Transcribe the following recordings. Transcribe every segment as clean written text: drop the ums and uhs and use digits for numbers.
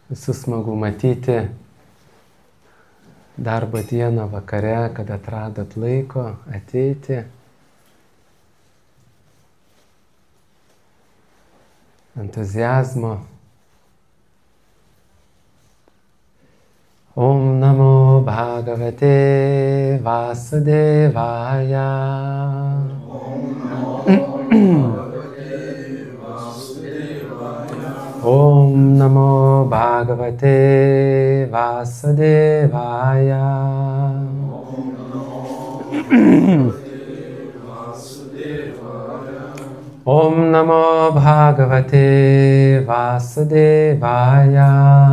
Visus smagu matyti darbo dieną vakare, kad atradot laiko ateiti. Entuziazmo. Om Namo Bhagavate Vasudevaya. Om Namo Bhagavate Vasudevaya. Om Namo Bhagavate Vasudevaya.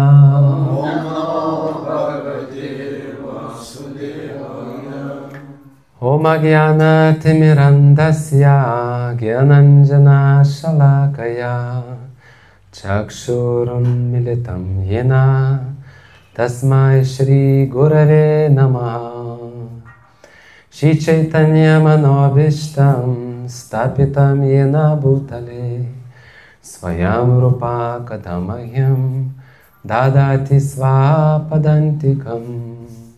Om Jnana Timirandasya Gyananjana Shalakaya Chakshurun Militam Yena Tasmai Shri Gurave Namaha. Shri Chaitanya Manobhishtam Stapitam Yena Bhutale Swayam Rupa Kadamahyam Dadati Svapadantikam.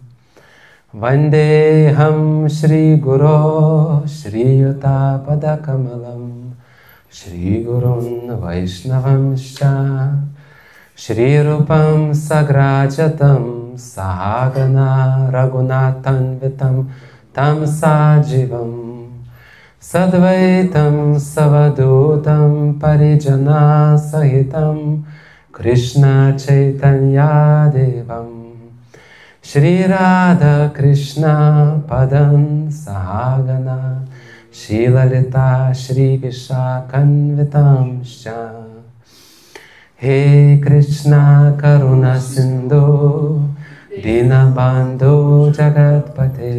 Vandeham Shri Guru Shri Yuta Padakamalam Shri Gurun Vaishnavamscha Shri Rupam Sagrajatam Sahagana Raghunathanvitam Tam Sajivam Sadvaitam Savadutam Parijana Sahitam Krishna Chaitanya Devam Shri Radha Krishna Padan Sahagana Shri Lalita Shri Vishakanvitamscha. He Krishna Karuna Sindhu Dinabandhu Jagatpate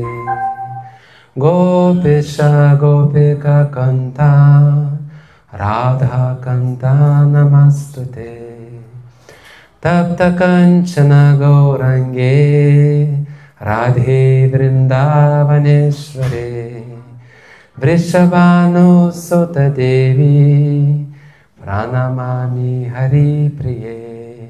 Gopisha Gopika Kanta Radha Kanta Namastute. Tapta Kanchana Gaurange Radhe Vrindavaneshware Vrishabhanu Sutta Devi Pranamami Hari Priye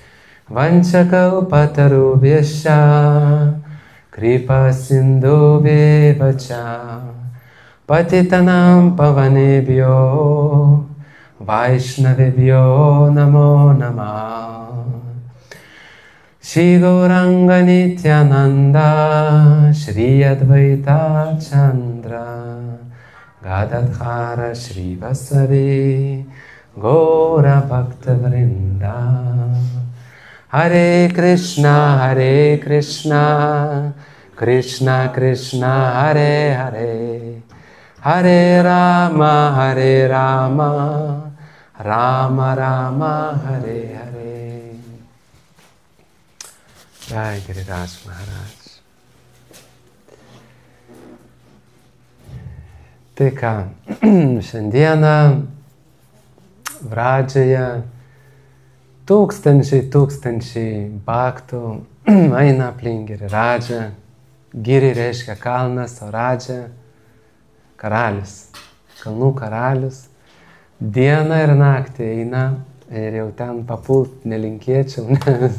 Vanchakalpatarubhyascha Kripa Sindhubhyevacha Patitanam Pavanebhyo Vaishnavebhyo Namo Namah. Shri Gauranga Nityananda Shri Advaita Chandra Gadadhara Shri Vasavi Gaura Bhakta Vrinda. Hare Krishna Krishna Krishna Hare Hare Hare Rama Rama Rama Hare Hare. Jai Giriraj Maharaj. Tai ką, šiandieną Vradžioje tūkstančiai bhaktų eina aplink Giridžą. Giri reiškia kalnas, o Radža karalius, kalnų karalius. Dieną ir naktį eina ir jau ten papult nelinkėčiau, nes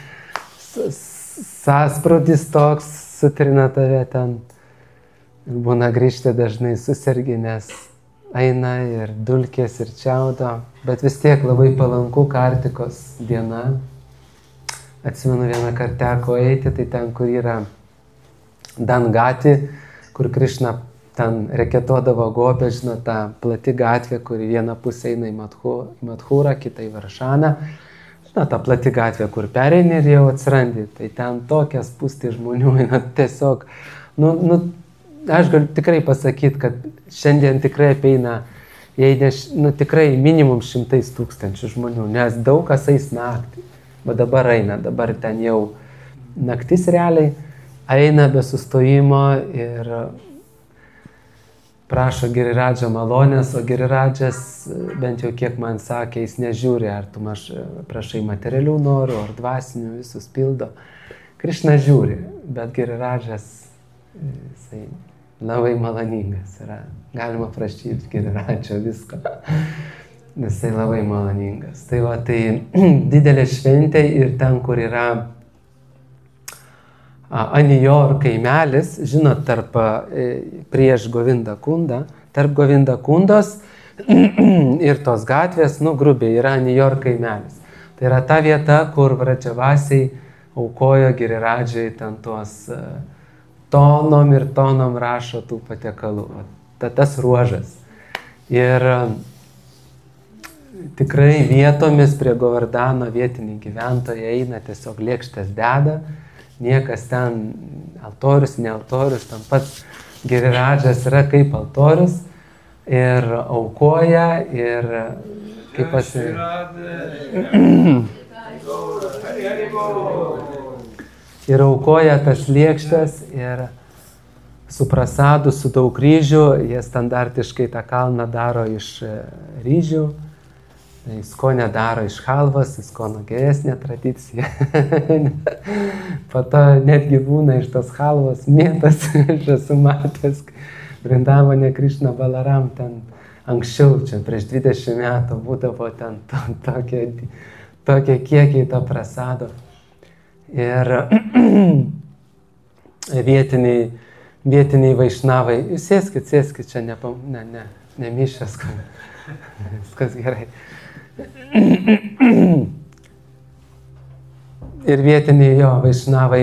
sąsprūdis toks sutrina tave ten. Būna grįžti dažnai susergi, nes eina ir dulkės ir čiaudo, bet vis tiek labai palanku Kartikos diena. Atsimenu, vieną kartą teko eiti, tai ten, kur yra Dangati, kur Krišna ten reketuodavo gobę, žinot, ta plati gatvė, kur vieną pusę eina į Madhūrą, kitą į Varšaną. Na, ta plati gatvė, kur pereini ir jau atsirandi, tai ten tokias spūsti žmonių, tiesiog, aš galiu tikrai pasakyti, kad šiandien tikrai apeina, jei ne, tikrai minimum 100 000 žmonių, nes daug kas eis naktį, bet dabar eina, dabar ten jau naktis realiai, eina be sustojimo ir prašo Giridžo malonės, o Giridžas, bent jau kiek man sakė, jis nežiūri, ar tu prašai materialių norų, ar dvasinių, visus pildo. Krišna žiūri, bet Giridžas, jisai labai maloningas yra. Galima prašyti Giridžo visko. Jisai labai maloningas. Tai va, tai didelė šventė ir ten, kur yra Anijor kaimelis, žinot, prieš Govinda Kundą, tarp Govinda Kundos ir tos gatvės, grubiai, yra Anijor kaimelis. Tai yra ta vieta, kur Vračavasiai aukojo Giriradžai ten tuos tonom ir tonom rašo tų patiekalų. Tas ruožas. Ir tikrai vietomis prie Govardano vietiniai gyventojai eina, tiesiog lėkštės deda, niekas ten altorius, ne altorius, ten pats Giriradžas yra kaip altorius ir aukoja ir kaip ir aukoja tas lėkštes ir su prasadu, su daug ryžių, jie standartiškai tą kalną daro iš ryžių, Iskonę daro iš halvos, Iskono geresnė tradicija. Po to netgi būna iš tos halvos mėtas, aš esu matęs, Vrindavane Krišna Balaram ten anksčiau, čia prieš 20 metų būdavo ten tokie kiekiai to prasado. Ir vietiniai vaišnavai, sėskit, čia ne mišęs, viskas gerai. Ir vietiniai jo vaišnavai,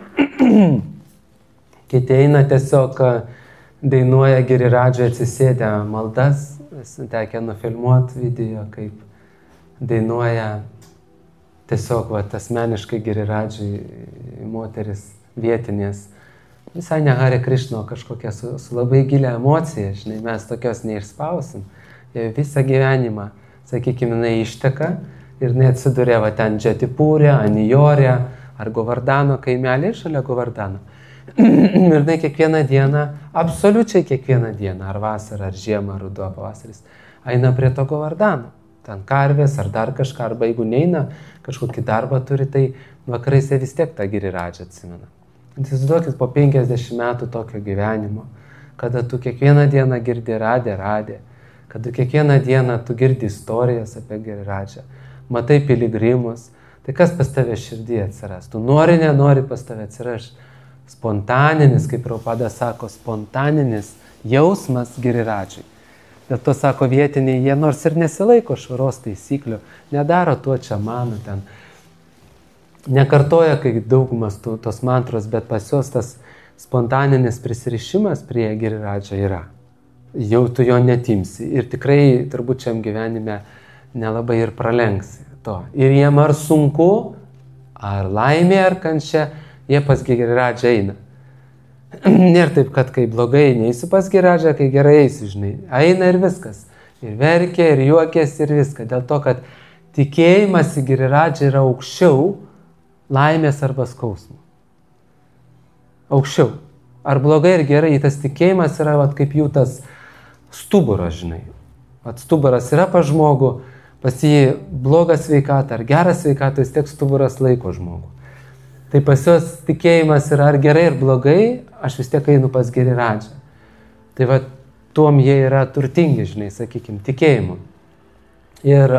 kiti eina tiesiog dainuoja Giriradžai atsisėdę maldas, tekę nufilmuoti video, kaip dainuoja tiesiog asmeniškai Giriradžai moteris vietinės. Visai ne Hare Krišna, kažkokia su labai gilia emocija, žinai, mes tokios neišspausim. Visą gyvenimą, sakykime, jinai išteka ir jinai atsiduria ten Džetipūrė, Anijorė ar Govardano kaimelė šalia Govardano. Ir jinai kiekvieną dieną, absoliučiai kiekvieną dieną, ar vasarą, ar žiemą, ar ruduo, pavasaris, eina prie to Govardano. Ten karvės ar dar kažką, arba jeigu neina, kažkokį darbą turi, tai vakarais jie vis tiek tą Giriradžą atsimena. Įsivaizduokit po 50 metų tokio gyvenimo, kada tu kiekvieną dieną girdi radė, kada kiekvieną dieną tu girdi istorijas apie Giriradžą, matai piligrimus, tai kas pas tave širdyje atsiras? Tu nori, nenori, pas tave atsiras spontaninis, kaip Prabhupada sako, spontaninis jausmas Giriradžai. Dėl to sako vietiniai, jie nors ir nesilaiko švaros taisyklių, nedaro tuo čia mano ten, nekartoja, kai daugumas tos mantros, bet pas juos tas spontaninis prisirišimas prie Giriradžą yra. Jau tu jo netimsi ir tikrai turbūt šiam gyvenime nelabai ir pralenksi to. Ir jiem ar sunku, ar laimė, ar kančia, jie pas Giriradžą eina. Nėra taip, kad kai blogai neįsiu pas Giriradžą, kai gerai eisiu, žinai. Eina ir viskas. Ir verkia, ir juokės, ir viską. Dėl to, kad tikėjimas į Giriradžą yra aukščiau laimės arba skausmo. Aukščiau. Ar blogai ir gerai, tas tikėjimas yra kaip jų tas stuburas, žinai. Stuburas yra pas žmogų, pas jį blogą sveikatą ar gerą sveikatą, vis tiek stuburas laiko žmogų. Tai pas juos tikėjimas yra ar gerai ir blogai, aš vis tiek einu pas Giriradžą. Tai tuom jie yra turtingi, žinai, sakykim, tikėjimu. Ir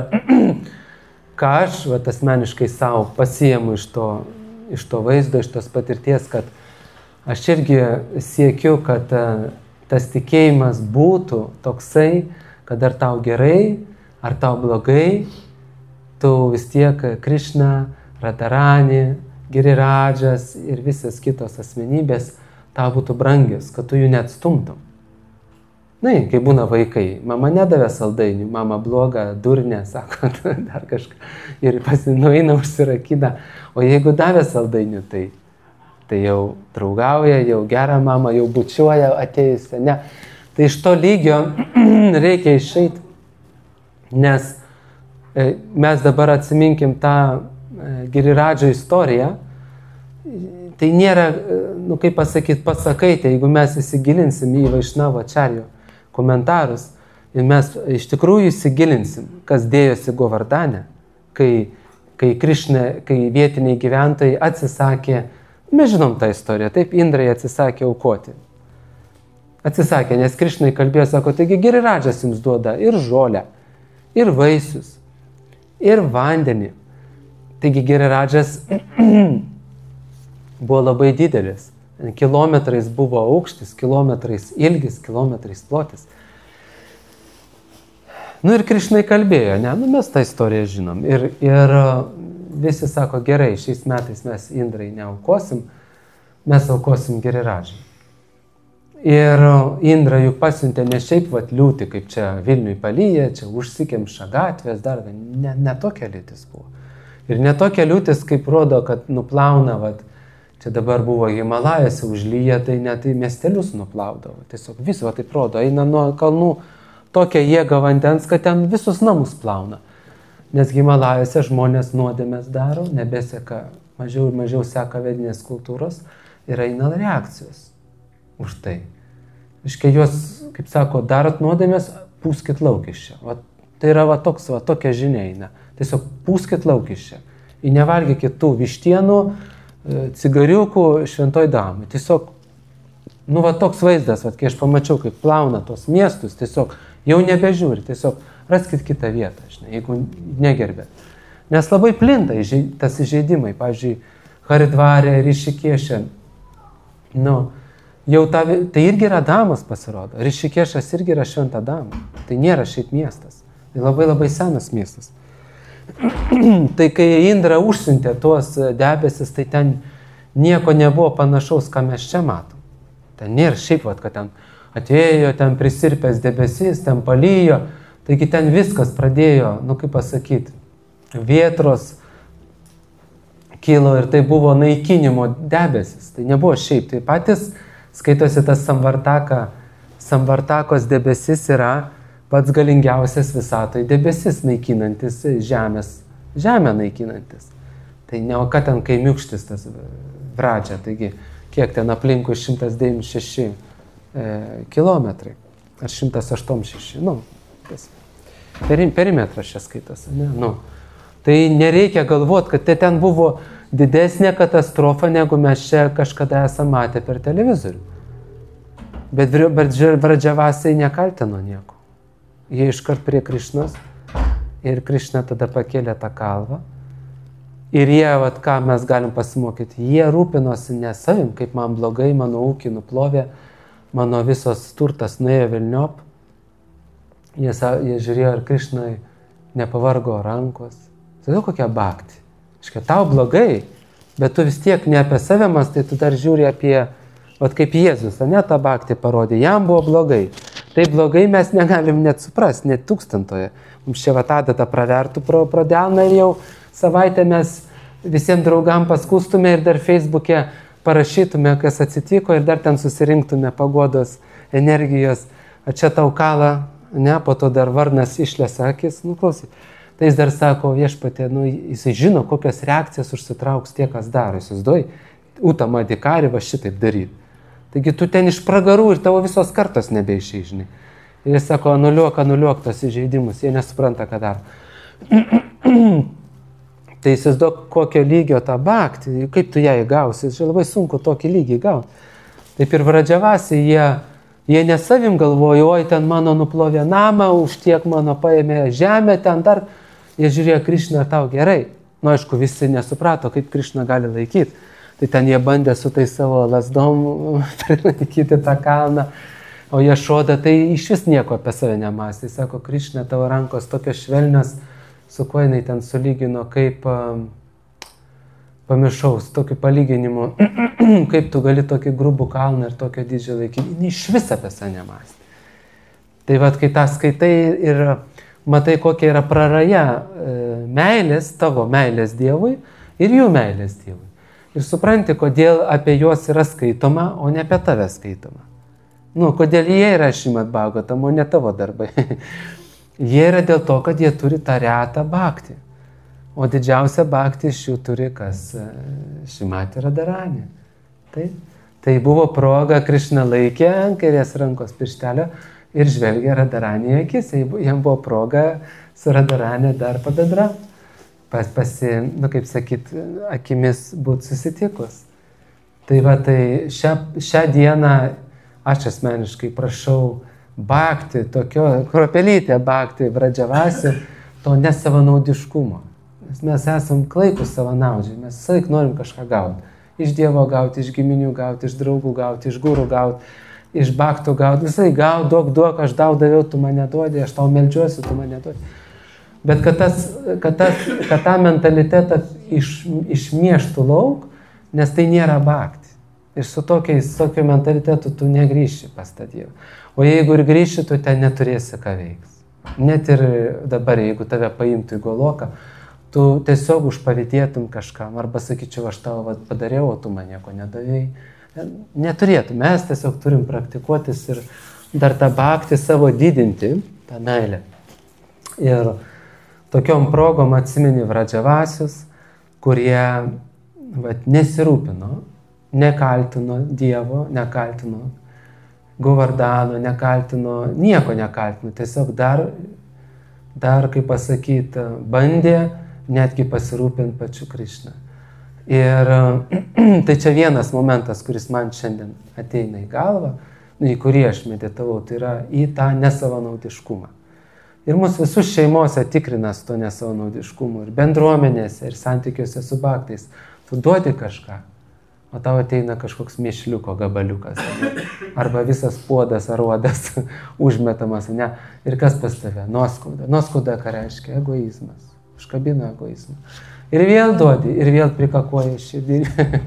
ką aš asmeniškai savo pasiimu iš to vaizdo, iš tos patirties, kad aš irgi siekiu, kad tas tikėjimas būtų toksai, kad ar tau gerai, ar tau blogai, tu vis tiek Krišna, Radharani, Giriradžas ir visas kitos asmenybės tau būtų brangios, kad tu jų neatstumtum. Na, kai būna vaikai, mama nedavė saldainių, mama bloga, durnė, sako, dar kažką, ir nueina užsirakina, o jeigu davė saldainių, tai jau draugauja, jau gerą mamą, jau bučiuoja atėjusią, ne. Tai iš to lygio reikia išeiti, nes mes dabar atsiminkim tą Giriradžo istoriją, tai nėra, kaip pasakyti, pasakai, jeigu mes įsigilinsim į Vaišnavo Acharyo komentarus ir mes iš tikrųjų įsigilinsim, kas dėjosi Govardane, kai vietiniai gyventojai atsisakė, mes žinom tą istoriją, taip Indrai atsisakė aukoti. Atsisakė, nes Krišnai kalbėjo, sako, taigi Giriradžas jums duoda ir žolę, ir vaisius, ir vandenį. Taigi Giriradžas buvo labai didelis. Kilometrais buvo aukštis, kilometrais ilgis, kilometrais plotis. Ir Krišnai kalbėjo, mes tą istoriją žinom. Ir visi sako, gerai, šiais metais mes Indrai neaukosim, mes aukosim Giriradžai. Ir Indra juk pasiuntė ne šiaip liūtį, kaip čia Vilniui palyja, čia užsikemša gatvės, dar ne tokia liūtis buvo. Ir ne tokia liūtis, kaip rodo, kad nuplauna, čia dabar buvo Himalajose užlyja, tai net į miestelius nuplaudavo. Tiesiog viso taip rodo, eina nuo kalnų tokia jėga vandens, kad ten visus namus plauna. Nes Himalajose žmonės nuodėmės daro, nebeseka, mažiau ir mažiau seka vedinės kultūros ir eina reakcijos už tai. Iškai juos, kaip sako, darot nuodėmės, pūskit lauk iš čia. Tai yra tokia žinia eina. Tiesiog pūskit lauk iš čia. Ir nevalgykit tų vištienų, cigariukų šventoj damai. Tiesiog, toks vaizdas, kai aš pamačiau, kaip plauna tos miestus, tiesiog jau nebežiūri, tiesiog raskit kitą vietą, jeigu negerbėt. Nes labai plinta tas įžeidimai, pavyzdžiui, Haridvarė, Rišikėšė, jau tai irgi yra damos pasirodo. Rišikėšas irgi yra šventa dama. Tai nėra šiaip miestas. Tai labai labai senas miestas. Tai kai Indra užsiuntė tuos debesis, tai ten nieko nebuvo panašaus, ką mes čia matom. Ten nėra šiaip, kad ten atėjo, ten prisirpęs debesis, ten palyjo. Taigi ten viskas pradėjo, kaip pasakyti, vėtros kilo ir tai buvo naikinimo debesis. Tai nebuvo šiaip. Tai patys skaitosi tas Samvartakos debesis yra pats galingiausias visatoj debesis naikinantis žemę naikinantis. Tai ne o ką ten kaimiukštis tas Vradža, taigi kiek ten aplinkui 196 kilometrai, ar 186, perimetras čia skaitos, Tai nereikia galvoti, kad ten buvo didesnė katastrofa, negu mes čia kažkada esame matę per televizorių. Bet Vradžavasiai nekaltino nieko. Jie iškart prie Krišnos ir Krišna tada pakėlė tą kalvą. Ir jie, ką mes galim pasimokyti, jie rūpinosi ne savim, kaip man blogai, mano ūkį nuplovė, mano visos turtas nuėjo velniop. Jie žiūrėjo, ar Krišnai nepavargo rankos. Tai kokia bakti. Tau blogai, bet tu vis tiek ne apie save mastai, tu dar žiūri apie, kaip Jėzus, tą bakti parodė, jam buvo blogai. Tai blogai mes negalim net suprasti, net tūkstantoje. Mums čia tą pravertų pro delną ir jau savaitę mes visiems draugam paskustume ir dar Facebook'e parašytume, kas atsitiko ir dar ten susirinktume paguodos energijos. A čia tau kala, po to dar varnas išlėsa akis, klausyk. Tai jis dar sako, viešpatė, jisai žino, kokias reakcijas užsitrauks tie, kas daro. Jis įsivaizduoji, Utama Dikari va šitaip daryti. Taigi tu ten iš pragarų ir tavo visos kartos nebeišeižinai. Ir jis sako, anuliuok tos įžeidimus, jie nesupranta, ką daro. Tai įsivaizduok, kokio lygio tą baktį, kaip tu ją įgausi, čia labai sunku tokį lygį įgauti. Taip ir Vradžavasiai, jie ne savim galvoja, oi, ten mano nuplovė namą, už tiek mano paėmė žemę, ten dar... Jie žiūrėjo, Krišna, tau gerai. Aišku, visi nesuprato, kaip Krišna gali laikyti. Tai ten jie bandė su tai savo lasdom prilaikyti tą kalną. O jie šoda, tai iš vis nieko apie save nemąstė. Jis sako, Krišna, tavo rankos tokios švelnios, su kuo jinai ten sulygino, kaip pamiršau, su tokiu palyginimu, kaip tu gali tokį grubų kalną ir tokio dydžio laikyti. Jis iš vis apie save nemąstė. Tai kai tą skaitai ir matai, kokia yra praraja meilės, tavo meilės Dievui ir jų meilės Dievui. Ir supranti, kodėl apie juos yra skaitoma, o ne apie tave skaitoma. Kodėl jie yra Šrimad Bhagavatam, o ne tavo darbai. Jie yra dėl to, kad jie turi tą retą bhaktį. O didžiausia bhaktį iš jų turi kas? Šrimati Radharani. Tai buvo proga, Krišna laikė ant kairės rankos pirštelio ir žvelgia Radharani į akis. Jam buvo proga su Radharani dar pabendrauti. Kaip sakyt, akimis būti susitikus. Tai šią dieną aš asmeniškai prašau bhakti, tokio kruopelytė bhakti, vradžavasi, to nesavanaudiškumo. Nes mes esam klaikus savanaudžiai, mes visąlaik norim kažką gauti. Iš Dievo gauti, iš giminių gauti, iš draugų gauti, iš gurų gauti, iš bhaktų gauti. Visai gaut, duok, aš tau daviau, tu man neduodi, aš tau meldžiuosi, tu man neduodi. Bet kad tą mentalitetą išmieštų lauk, nes tai nėra bhakti. Ir su tokiu mentalitetu tu negrįši pas tą Dievą. O jeigu ir grįši, tu ten neturėsi ką veiks. Net ir dabar, jeigu tave paimtų į goloką, tu tiesiog užpavydėtum kažkam, arba sakyčiau, aš tau padariau, o tu man nieko nedavėjai. Neturėtum, mes tiesiog turim praktikuotis ir dar tą bhaktį savo didinti, tą meilę. Ir tokiom progom atsimeni vradžavasius, kurie nesirūpino, nekaltino Dievo, nekaltino Govardhano, nieko nekaltino, tiesiog dar, kaip pasakyti, bandė netgi pasirūpinti pačiu Krišną. Ir tai čia vienas momentas, kuris man šiandien ateina į galvą, į kurį aš meditavau, tai yra į tą nesavanaudiškumą. Ir mūsų visus šeimose tikrinas to nesavanaudiškumo, ir bendruomenėse, ir santykiuose su bhaktais. Tu duodi kažką, o tau ateina kažkoks mėšliuko gabaliukas, arba visas puodas ar uodas užmetamas, ne? Ir kas pas tave? Nuoskauda. Nuoskauda, ką reiškia? Egoizmas. Užkabina egoizmą. Ir vėl duodi, ir vėl prikakoja širdį.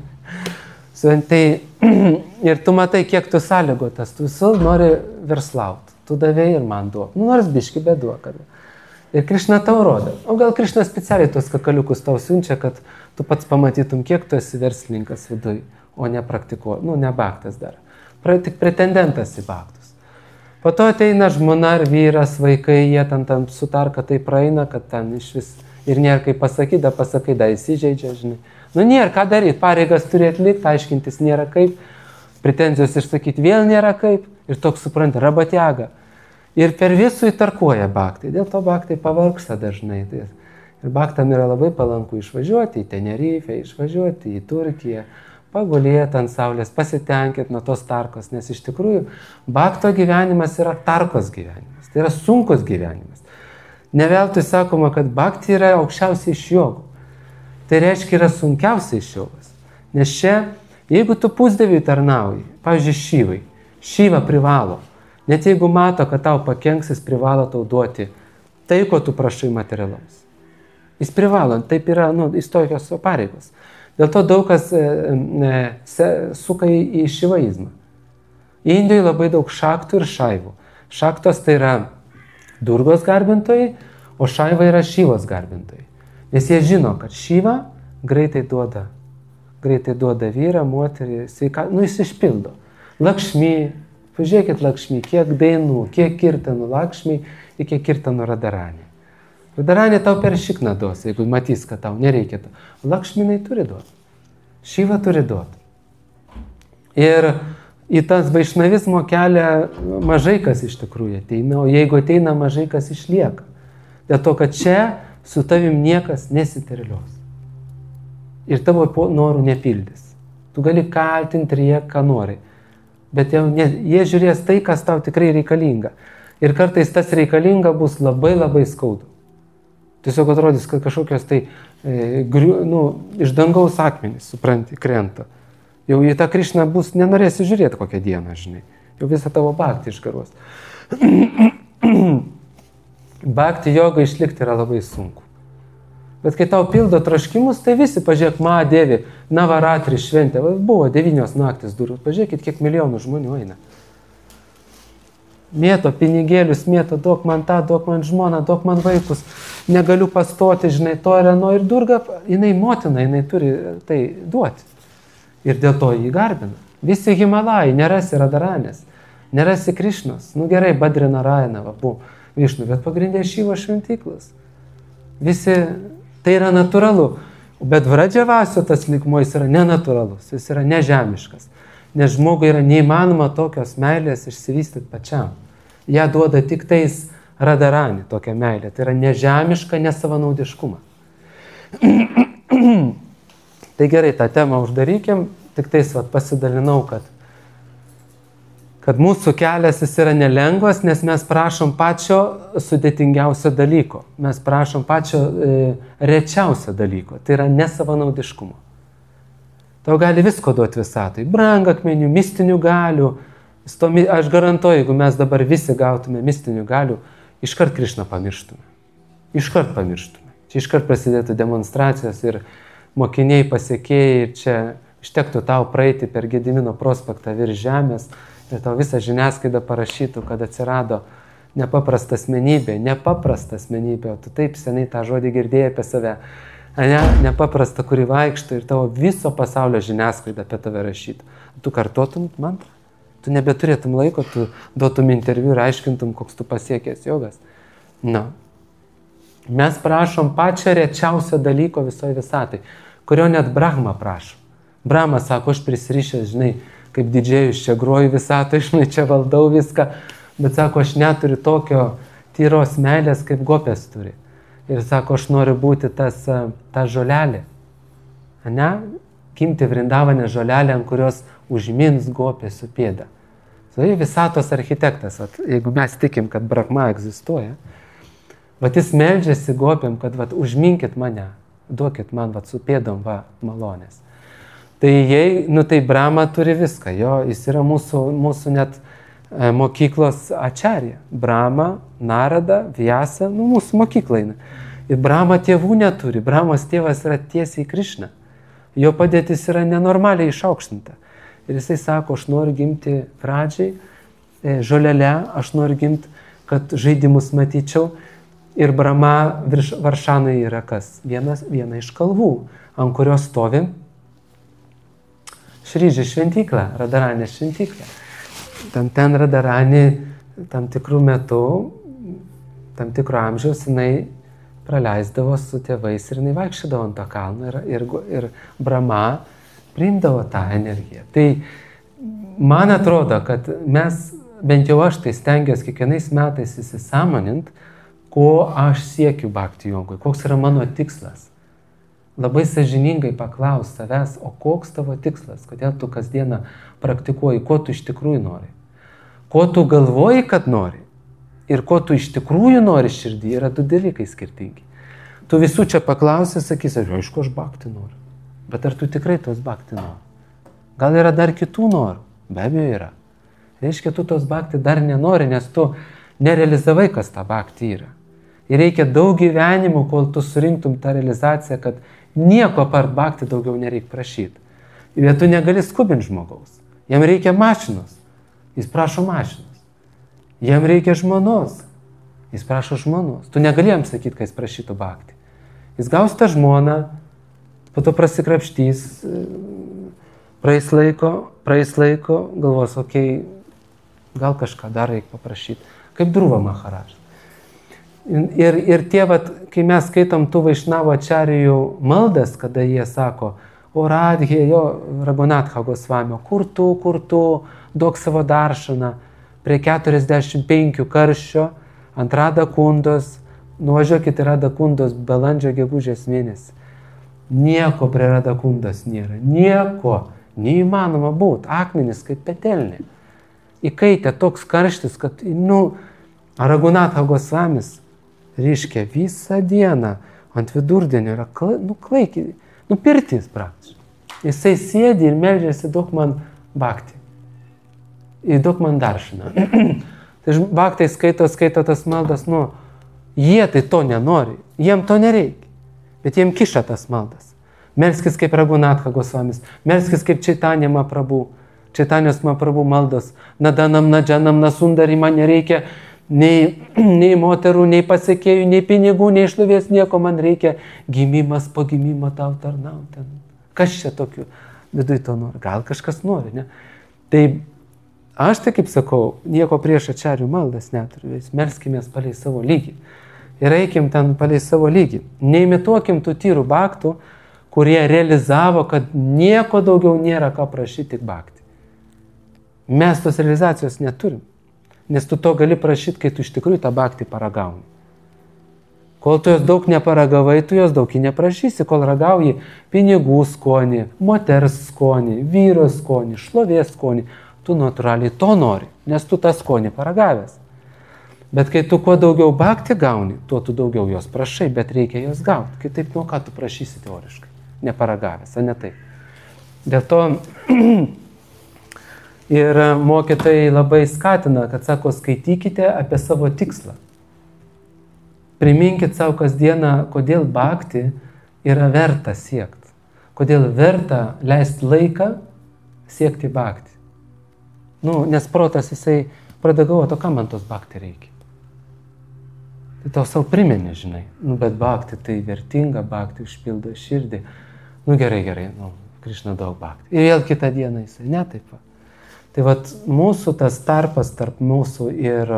Ir tu matai, kiek tu sąlygotas, tu visur nori verslauti. Tu davėjai ir man duok. Nors biški, bet duok. Ir Krišna tau rodo. O gal Krišna specialiai tos kakaliukus tau siunčia, kad tu pats pamatytum, kiek tu esi verslininkas viduj, o ne praktikuoji, ne bhaktas dar. Tik pretendentas į bhaktus. Po to ateina žmona ar vyras, vaikai, jie ten sutar, kad tai praeina, kad ten iš vis ir nėra kaip pasakai, įsižeidžia, žinai. Nėra ką daryti, pareigas turi atlikti, aiškintis nėra kaip, pretenzijos išsakyti vėl nėra kaip, ir toks supranta, rabatjaga. Ir per visų įtarkuoja bhaktai, dėl to bhaktai pavargsta dažnai. Ir bhaktam yra labai palanku išvažiuoti į Tenerifę, išvažiuoti į Turkiją, pagulėti ant saulės, pasitenkėti nuo tos tarkos, nes iš tikrųjų bhakto gyvenimas yra tarkos gyvenimas, tai yra sunkus gyvenimas. Neveltui sakoma, kad bhakti yra aukščiausiai iš jogų. Tai reiškia yra sunkiausiai iš jogos. Nes čia, jeigu tu pusdieviui tarnauji, pavyzdžiui, Šyvai, Šyva privalo, net jeigu mato, kad tau pakenks, jis privalo tau duoti tai, ko tu prašai materialaus. Jis privalo, taip yra, jis tokios pareigos. Dėl to daug kas suka į šivaizmą. Indijoje labai daug šaktų ir šaivų. Šaktos tai yra Durgos garbintojai, o šaiva yra Šyvos garbintojai. Nes jie žino, kad Šyva greitai duoda vyrą, moterį, jis išpildo. Lakšmi, pažiūrėkit Lakšmi, kiek dainų, kiek kirtanų Lakšmi ir kiek kirtanų Radaranė. Radaranė tau per šikną duos, jeigu matys, kad tau nereikia to. Lakšminai turi duoti. Šyva turi duoti. Ir į tas vaišnavizmo kelią mažai kas iš tikrųjų ateina, o jeigu ateina, mažai kas išlieka. Dėl to, kad čia su tavim niekas nesiterilios. Ir tavo norų nepildys. Tu gali kaltinti ir jie, ką nori. Bet jie žiūrės tai, kas tau tikrai reikalinga. Ir kartais tas reikalinga bus labai labai skaudu. Tiesiog atrodys, kad kažkokios tai iš dangaus akmenys, supranti, krenta. Jau į tą Krišną bus, nenorėsi žiūrėti kokią dieną, žinai. Jau visą tavo bhaktį išgaruos. Bhakti joga išlikti yra labai sunku. Bet kai tau pildo troškimus, tai visi, pažiūrėk, Mahadevį, Navaratri šventė, buvo 9 naktis durų, pažiūrėkit, kiek milijonų žmonių eina. Mėto pinigėlius, mėto, duok man tą, duok man žmoną, duok man vaikus, negaliu pastoti, žinai, to ir ano. Ir Durga, jinai motina, jinai turi tai duoti. Ir dėl to jį garbina. Visi Himalajai, nerasi Radaranės, nerasi Krišnos. Gerai, Badrina Rajana, Višnu, bet pagrindė Šyvo šventyklas. Visi, tai yra natūralu. Bet Vradžavasio tas lygmuo, jis yra nenatūralus, jis yra nežemiškas. Nes žmogui yra neįmanoma tokios meilės išsivystyti pačiam. Ja duoda tik tais Radaranė tokia meilė. Tai yra nežemiška nesavanaudiškumą. Tai gerai, tą temą uždarykim. Tik tais pasidalinau, kad kad mūsų kelias jis yra nelengvas, nes mes prašom pačio sudėtingiausio dalyko. Mes prašom pačio rečiausio dalyko. Tai yra nesavanaudiškumo. Tau gali visko duoti visatai. Brangakmenių, mistinių galių. Aš garantuoju, jeigu mes dabar visi gautume mistinių galių, iškart Krišną pamirštume. Iškart pamirštume. Čia iškart prasidėtų demonstracijos ir mokiniai, pasiekėjai, ir čia ištektų tau praeiti per Gedimino prospektą virš žemės ir tau visą žiniasklaidą parašytų, kad atsirado nepaprasta asmenybė, o tu taip seniai tą žodį girdėjai apie save, nepaprasta, kuri vaikšto ir tavo viso pasaulio žiniasklaida apie tave rašytų. Tu kartotum mantrą? Tu nebeturėtum laiko, tu duotum interviu ir aiškintum, koks tu pasiekęs jogas. Mes prašom pačią rečiausią dalyko visoje visatai, kurio net Brahma prašo. Brahma sako, aš prisirišęs, žinai, kaip didžėjus čia groju visatai, žinai, čia valdau viską, bet sako, aš neturiu tokio tyros meilės, kaip gopės turi. Ir sako, aš noriu būti ta žolelė. Gimti Vrindavane žolelė, ant kurios užmins gopės su pėda. Tai visatos architektas, jeigu mes tikim, kad Brahma egzistuoja, jis meldžiasi gopėm, kad užminkit mane, duokit man su pėdom malonės. Tai Brahma turi viską, jis yra mūsų net mokyklos ačarija. Brahma, Narada, Vyasa, mūsų mokyklai. Ir Brahma tėvų neturi, Brahmos tėvas yra tiesiai Krišna. Jo padėtis yra nenormaliai išaukštinta. Ir jisai sako, aš noriu gimti pradžiai, žolelę, aš noriu gimti, kad žaidimus matyčiau. Ir Brahma virš Varšanai yra kas? Viena iš kalvų, ant kurios stovi Šryži šventyklą, Radaranės šventyklą. Ten Radarani tam tikrų metų, tam tikro amžiaus, jinai praleisdavo su tėvais ir jinai vaikščiodavo ant to kalno ir Brahma priimdavo tą energiją. Tai man atrodo, kad mes, bent jau aš tai stengiuosi kiekvienais metais įsisąmonint, ko aš siekiu bhakti jogui, koks yra mano tikslas. Labai sąžiningai paklaus savęs, o koks tavo tikslas, kodėl tu kasdieną praktikuoji, ko tu iš tikrųjų nori. Ko tu galvoji, kad nori ir ko tu iš tikrųjų nori širdį, yra du dalykai skirtingi. Tu visų čia paklausi, sakysi, aišku, aš bhakti noriu. Bet ar tu tikrai tos bhakti nori? Gal yra dar kitų norų? Be abejo yra. Reiškia, tu tos bhakti dar nenori, nes tu nerealizavai, kas ta bhakti yra. Ir reikia daug gyvenimų, kol tu surinktum tą realizaciją, kad nieko apart bhakti daugiau nereikia prašyti. Ir tu negali skubinti žmogaus. Jam reikia mašinos. Jis prašo mašinos. Jam reikia žmonos. Jis prašo žmonos. Tu negali jam sakyti, kad jis prašytų bhakti. Jis gaus tą žmoną, po to prasikrapštys, praeis laiko, galvos, okei, gal kažką dar reikia paprašyti. Kaip Dhruva Maharaj. Ir tie, kai mes skaitom tų Vaišnavo ačarijų maldas, kada jie sako, o Radhė, Raghunatha Gosvamio, kur tu, duok savo daršaną, prie 45 karščio, ant Radakundos, nuvažiuokit į Radakundos balandžio gegužės mėnesį. Nieko prie Radakundos nėra, nieko, neįmanoma būti, akmenis kaip petelnė. Įkaitė toks karštis, kad, Raghunatha Gosvamis, reiškia, visą dieną ant vidurdienio yra klaikiai, pirtis praktiškai. Jisai sėdi ir meldžiasi, duok man bhakti. Ir duok man daršaną. Tai bhaktai skaito tas maldas, jie tai to nenori, jiem to nereikia. Bet jiem kiša tas maldas. Melskis kaip Raghunatha Gosvamis, melskis kaip Chaitanya Mahaprabhu. Čaitanijos Mahaprabhu maldos. Nadanam, nadžanam, nasundari, man nereikia nei moterų, nei pasiekėjų, nei pinigų, nei šlovės, nieko man reikia. Gimimas po gimimo tau tarnauti. Kas čia tokiu viduj to nori? Gal kažkas nori, ne? Tai aš tai kaip sakau, nieko prieš ačarių maldas neturiu. Melskimės palei savo lygį. Ir eikim ten palei savo lygį. Neimituokim tų tyrų bhaktų, kurie realizavo, kad nieko daugiau nėra ką prašyti, tik bhakti. Mes tos realizacijos neturim. Nes tu to gali prašyti, kai tu iš tikrųjų tą bhakti paragauni. Kol tu jos daug neparagavai, tu jos daug neprašysi, kol ragauji pinigų skonį, moters skonį, vyro skonį, šlovės skonį. Tu natūraliai to nori. nes tu tą skonį paragavęs. Bet kai tu kuo daugiau bhakti gauni, tuo tu daugiau jos prašai, bet reikia jos gauti. Kitaip nuo ką tu prašysi teoriškai, neparagavęs, o ne taip. Dėl to ir mokytojai labai skatina, kad sako, skaitykite apie savo tikslą. Priminkit savo kasdieną, kodėl bhakti yra verta siekti. Kodėl verta leisti laiką siekti bhakti. Nes protas jisai pradeda galvoti, o kam man tos bhakti reikia. Tai tau savo primeni, žinai. Bet bhakti tai vertinga, bhakti užpildo širdį. Gerai, Krišna daug bhakti. Ir vėl kitą dieną jisai, ne taip va. Tai vat mūsų tas tarpas tarp mūsų ir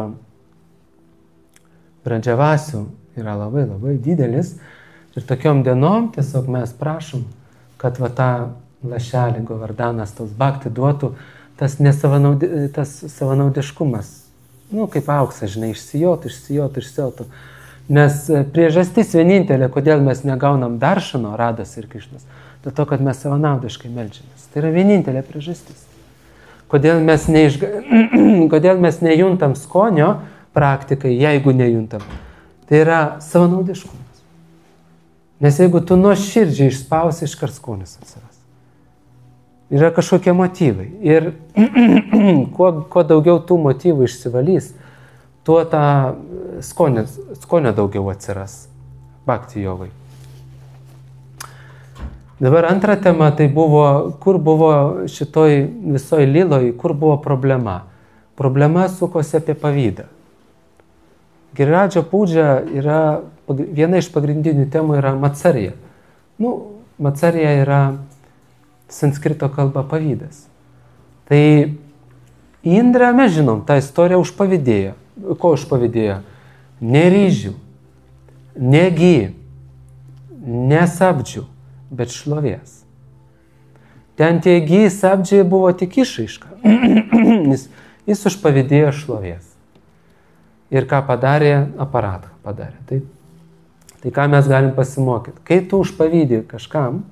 Brandžiavasių yra labai labai didelis. Ir tokiom dienom tiesiog mes prašom, kad va tą lašelį Govardanas tos bhakti duotų, tas savanaudiškumas. Kaip auksas, žinai, išsijotų. Nes priežastis vienintelė, kodėl mes negaunam daršano, Radas ir Krišnos, dėl to, kad mes savanaudiškai meldžiamės. Tai yra vienintelė priežastis. Kodėl mes nejuntam skonio praktikai, jeigu nejuntam. Tai yra savanaudiškumas. Nes jeigu tu nuoširdžiai išspausi, iškart skonis atsiras. Yra kažkokie motyvai. Ir kuo daugiau tų motyvų išsivalys, tuo tą skonio daugiau atsiras bhakti jogai. Dabar antra tema tai buvo, kur buvo šitoj visoj liloj, kur buvo problema. Problema sukosi apie pavydą. Giridža pūdžia yra, viena iš pagrindinių temų yra matsarija. Matsarija yra sanskrito kalba pavydas. Tai Indra, mes žinom, tą istoriją užpavydėjo. Ko užpavydėjo? Ne ryžių, ne gy, ne sabdžių, bet šlovės. Ten tie gy sabdžiai buvo tik išraiška. Jis užpavydėjo šlovės. Ir ką padarė? Aparatą padarė. Tai ką mes galim pasimokyti? Kai tu užpavydė kažkam,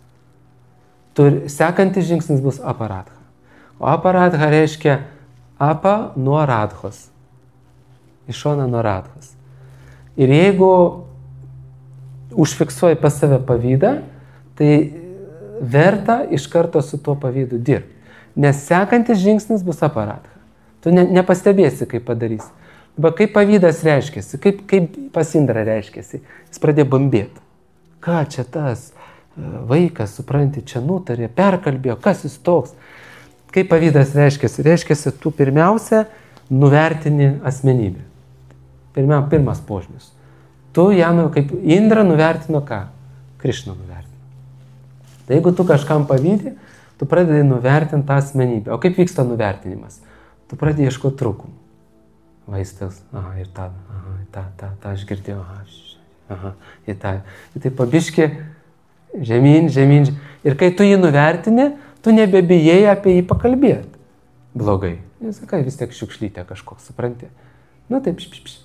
sekantis žingsnis bus aparatha. O aparatha reiškia apa nuo radhos. Iš šono nuo radhos. Ir jeigu užfiksuoji pas save pavydą, tai verta iš karto su tuo pavydu dirbti. Nes sekantis žingsnis bus aparatha. Tu nepastebėsi, kaip padarys. Bet kaip pavydas reiškiasi, kaip pas Indra reiškiasi, jis pradėjo bambėti. Ką čia tas? Vaikas, supranti, čia nutarė, perkalbėjo, kas jis toks. Kaip pavydas reiškiasi? Reiškiasi, tu pirmiausia nuvertini asmenybę. Pirmas požymis. Tu ją, kaip Indra nuvertino ką? Krišną nuvertino. Tai jeigu tu kažkam pavydį, tu pradedi nuvertinti tą asmenybę. O kaip vyksta nuvertinimas? Tu pradedi ieškoti trūkumų. Vaistas, ir tą aš girdėjau, ir tą. Ir tai pabiški žemyn. Ir kai tu jį nuvertini, tu nebebijai apie jį pakalbėti. Blogai. Sakai, vis tiek šiukšlytė kažkoks, supranti. Taip,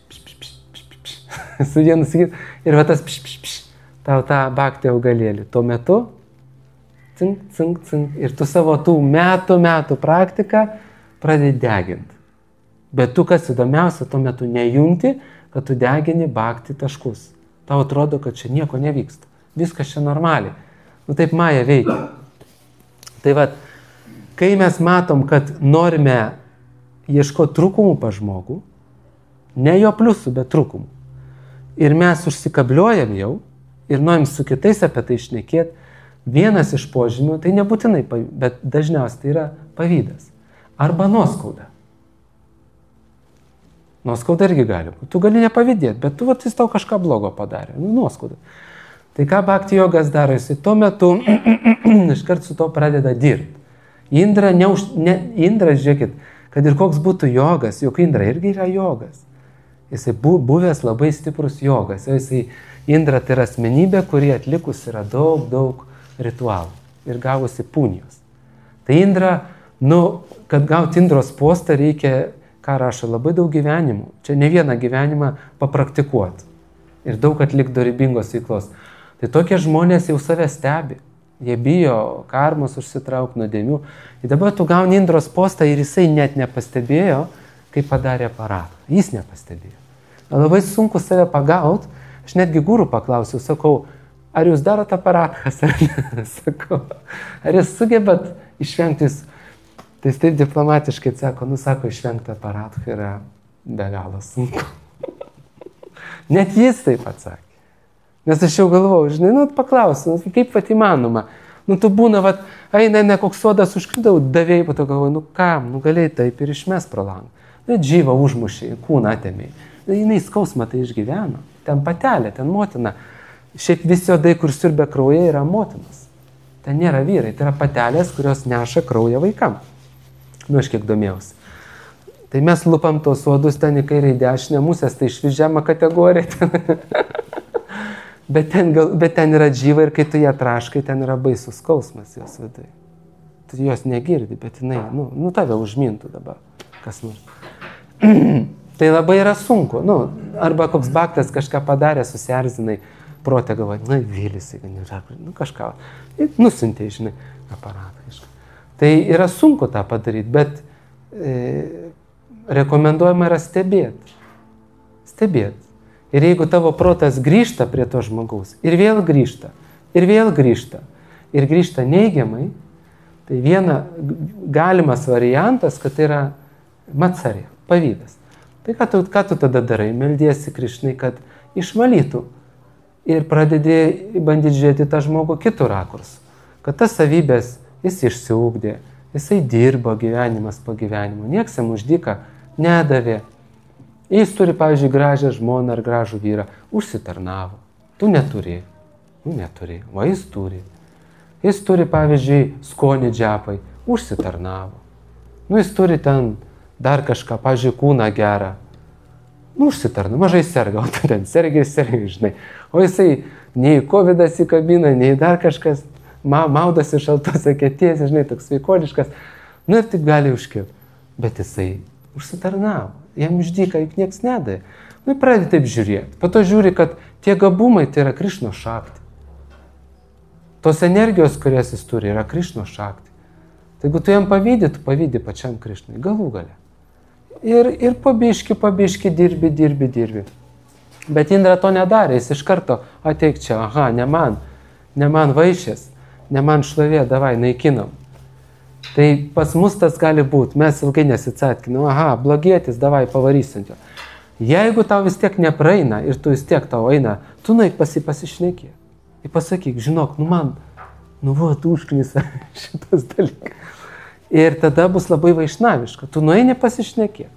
su vienu sakyt. Ir va tas tau tą bhakti augalėlį. Tuo metu, cink. Ir tu savo tų metų praktiką pradedi deginti. Bet tu, kas įdomiausia, tuo metu nejunti, kad tu degini bhakti taškus. Tau atrodo, kad čia nieko nevyksta. Viskas čia normaliai. Taip Maja veikia. Tai va, kai mes matom, kad norime ieškoti trūkumų pa žmogų, ne jo pliusų, bet trūkumų. Ir mes užsikabliuojam jau ir norim su kitais apie tai šnekėti, vienas iš požymių, tai nebūtinai, bet dažniausiai tai yra pavydas. Arba nuoskauda. Nuoskauda irgi gali būti. Tu gali nepavydėti, bet jis tau kažką blogo padarė. Nuoskauda. Tai ką bhakti jogas daro? Jis tuo metu iškart su to pradeda dirbti. Indra, žiūrėkit, kad ir koks būtų jogas, juk Indra irgi yra jogas. Jisai buvęs labai stiprus jogas. Indra tai yra asmenybė, kuri atlikus yra daug ritualų ir gavusi punijos. Tai Indra, kad gauti Indros postą reikia, ką rašo, labai daug gyvenimų. Čia ne vieną gyvenimą papraktikuoti. Ir daug atlikti dorybingos veiklos. Tai tokie žmonės jau save stebi. Jie bijo karmos užsitraukti nuodėmių. Ir dabar tu gauni Indros postą ir jisai net nepastebėjo, kaip padarė aparatą. Jis nepastebėjo. Labai sunku save pagaut. Aš netgi gūrų paklausiau, sakau, ar jūs darot aparatą? Sakau, ar jūs sugebat išvengti? Tai jis taip diplomatiškai sako, sako, išvengti aparatų yra be galo sunku. Net jis taip atsakė. Nes aš jau galvojau, žinai, paklausiu, kaip pat įmanoma. Tu būna, eina koks sodas užkrydau, davėjai, po to galvoju, kam, galėjai taip ir išmes pro langą. Džyvą užmušiai, kūną atėmėjai. Jinai skausmą tai išgyveno. Ten patelė, ten motina. Šiaip visi odai, kur siurbia kraują, yra motinas. Ten nėra vyrai, tai yra patelės, kurios neša kraują vaikam. Aš kiek domėjausi. Tai mes lupam tos uodus ten į kairę į dešinę, musės tai išvižema kategorija. bet ten yra džyva ir kai tu ją traškai, ten yra baisus skausmas jos vidai. Tu jos negirdi, bet jinai, tave užmintų dabar, kas nors. Tai labai yra sunku, arba koks baktas kažką padarė, susierzinai, protė galvoja, vylisi, kažką, nusiuntė, žinai, aparatą kažką. Tai yra sunku tą padaryti, bet rekomenduojama yra stebėti. Stebėti. Ir jeigu tavo protas grįžta prie to žmogaus, ir vėl grįžta, ir vėl grįžta, ir grįžta neigiamai, tai viena galimas variantas, kad tai yra matsarė, pavydas. Tai ką tu tada darai? Meldiesi Krišnai, kad išvalytų ir pradedi bandyti žiūrėti tą žmogų kitų rakursų. Kad tas savybės jis išsiugdė, jisai dirbo gyvenimas po gyvenimo, nieks jam už dyką nedavė. Jis turi, pavyzdžiui, gražią žmoną ar gražų vyrą, užsitarnavo. Tu neturi, neturi, o jis turi. Jis turi, pavyzdžiui, skonį džiapai, užsitarnavo. Jis turi ten dar kažką, pavyzdžiui, kūną gerą. Užsitarnavo, mažai serga, o ten sergi, žinai. O jisai nei covidas įkabina, nei dar kažkas, maudasi šaltose kėtėse, žinai, toks sveikoliškas. Ir taip gali užkirti. Bet jisai užsitarnavo. Jam išdyka juk nieks nedavė. Pradedi taip žiūrėti. Po to žiūri, kad tie gabumai tai yra Krišnos šakti. Tos energijos, kurias jis turi, yra Krišnos šakti. Tai jeigu tu jam pavydi, tu pavydi pačiam Krišnai, galų gale. Ir po biški dirbi. Bet Indra to nedarė, jis iš karto ateik čia, ne man vaišės, ne man šlovė, davai, naikinam. Tai pas mus tas gali būti, mes ilgai nesitsatkinam, blogietis, davai, pavarysim jo. Jeigu tau vis tiek nepraeina ir tu vis tiek tau eina, tu naik pasišnekė. Ir pasakyk, žinok, užknisa šitas dalykas. Ir tada bus labai vaišnaviška. Tu nueini pasišnekė.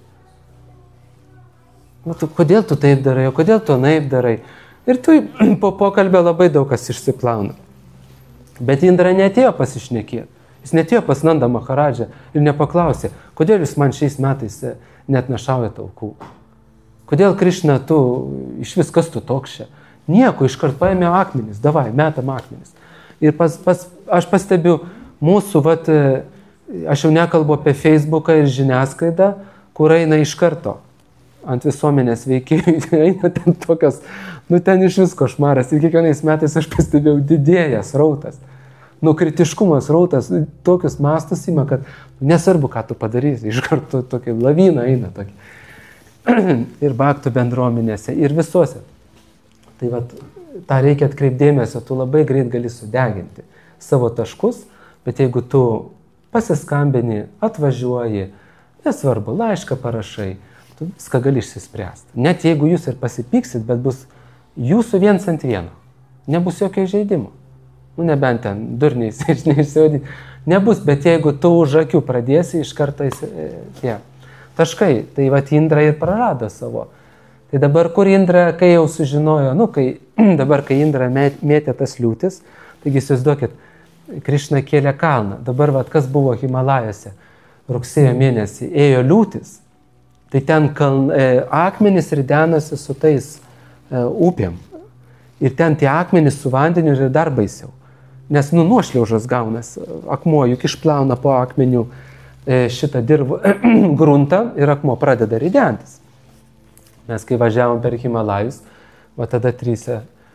Kodėl tu taip darai, o kodėl tu naip darai? Ir tu po pokalbio labai daug kas išsiplauna. Bet Indra neatėjo pasišnekėti. Jis neatėjo pas Nanda Maharadžą ir nepaklausė, kodėl jūs man šiais metais net nešaujate aukų. Kodėl, Krišna, tu iš viskas tu toks čia? Nieko, iškart paėmė akmenis, davai, metam akmenis. Ir aš pastebiu mūsų, aš jau nekalbu apie Facebooką ir žiniasklaidą, kur eina iš karto ant visuomenės veikėjų, eina ten tokios, ten iš visko šmaras. Ir kiekvienais metais aš pastebėjau didėjas rautas. Kritiškumas rautas tokius mastus ima, kad nesvarbu, ką tu padarysi, iš karto tokį laviną eina tokį. Ir baktų bendruomenėse, ir visuose. Tai tą reikia atkreipdėmėsio, tu labai greit gali sudeginti savo taškus, bet jeigu tu pasiskambini, atvažiuoji, nesvarbu, laišką parašai, tu viską gali išsispręsti. Net jeigu jūs ir pasipyksit, bet bus jūsų viens ant vieno. Nebus jokio žaidimo. Nebent ten durniais neišsiaudyti. Nebus, bet jeigu tu už akių pradėsi, iš karto tie taškai. Tai Indra ir prarado savo. Tai dabar kur Indra, kai jau sužinojo, dabar kai Indra mėtė tas liūtis, taigi įsivaizduokit, Krišna kėlė kalną. Dabar kas buvo Himalajose, rugsėjo mėnesį, ėjo liūtis. Tai ten akmenys ridenosi su tais upėm. Ir ten tie akmenys su vandeniu yra dar baisiau. Nes nuošliaužas gaunas, akmuo juk išplauna po akmenių šitą dirvų gruntą ir akmuo pradeda ridentis. Mes kai važiavom per Himalajus, tada trysia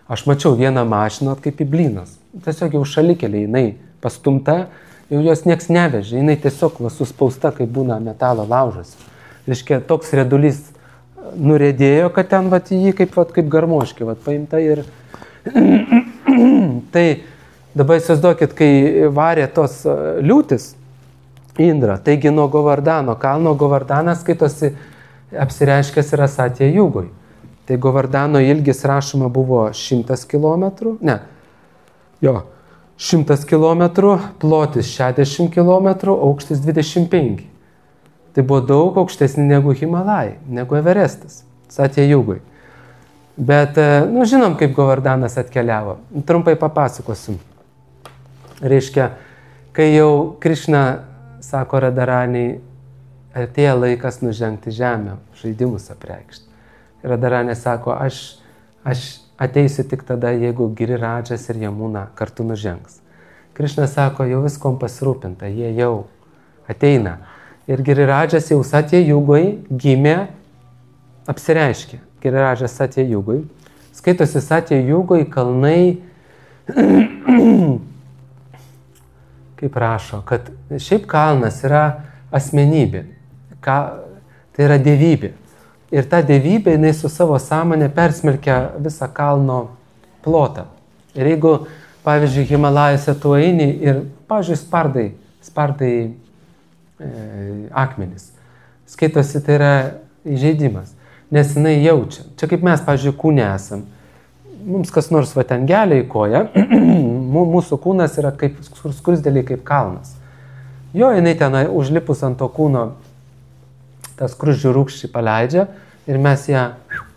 Aš mačiau vieną mašiną kaip į blynas. Tiesiog jau šalikeliai, jinai pastumta, jau jos nieks nevežė, jinai tiesiog suspausta, kaip būna metalo laužas. Reiškia, toks redulys nurėdėjo, kad ten jį kaip garmoškė paimta ir tai dabar įsivaizduokit, kai varė tos liūtis Indra, taigi nuo Govardano kalno, Govardanas skaitosi apsireiškęs yra Satja Jugoj. Tai Govardano ilgis rašoma buvo 100 km, 100 km, plotis 60 km, aukštis 25. Tai buvo daug aukštesnį negu Himalajai, negu Everestas, Satja Jugoj. Bet, žinom, kaip Govardanas atkeliavo. Trumpai papasakosim. Reiškia, kai jau Krišna, sako Radharaniai, atėjo laikas nužengti žemę, žaidimus apreikšti. Radharanė sako, aš ateisiu tik tada, jeigu Giridžas ir Jamuna kartu nužengs. Krišna sako, jau viskom pasirūpinta, jie jau ateina. Ir Giridžas jau Satja Jugoj gimė, apsireiškė. Giridžas Satja Jugoj. Skaitosi Satja Jugoj kalnai, kaip rašo, kad šiaip kalnas yra asmenybė, tai yra dievybė. Ir ta dievybė, jinai su savo sąmonė persmelkia visą kalno plotą. Ir jeigu, pavyzdžiui, Himalajose tu eini ir, pavyzdžiui, spardai akmenis, skaitosi, tai yra įžeidimas, nes jinai jaučia. Čia kaip mes, pavyzdžiui, kūne esam. Mums kas nors ten gelia į koją, mūsų kūnas yra kaip skruzdėliai, kaip kalnas. Jo, jinai ten užlipus ant to kūno tas skruzdžių rūgštį paleidžia ir mes ją...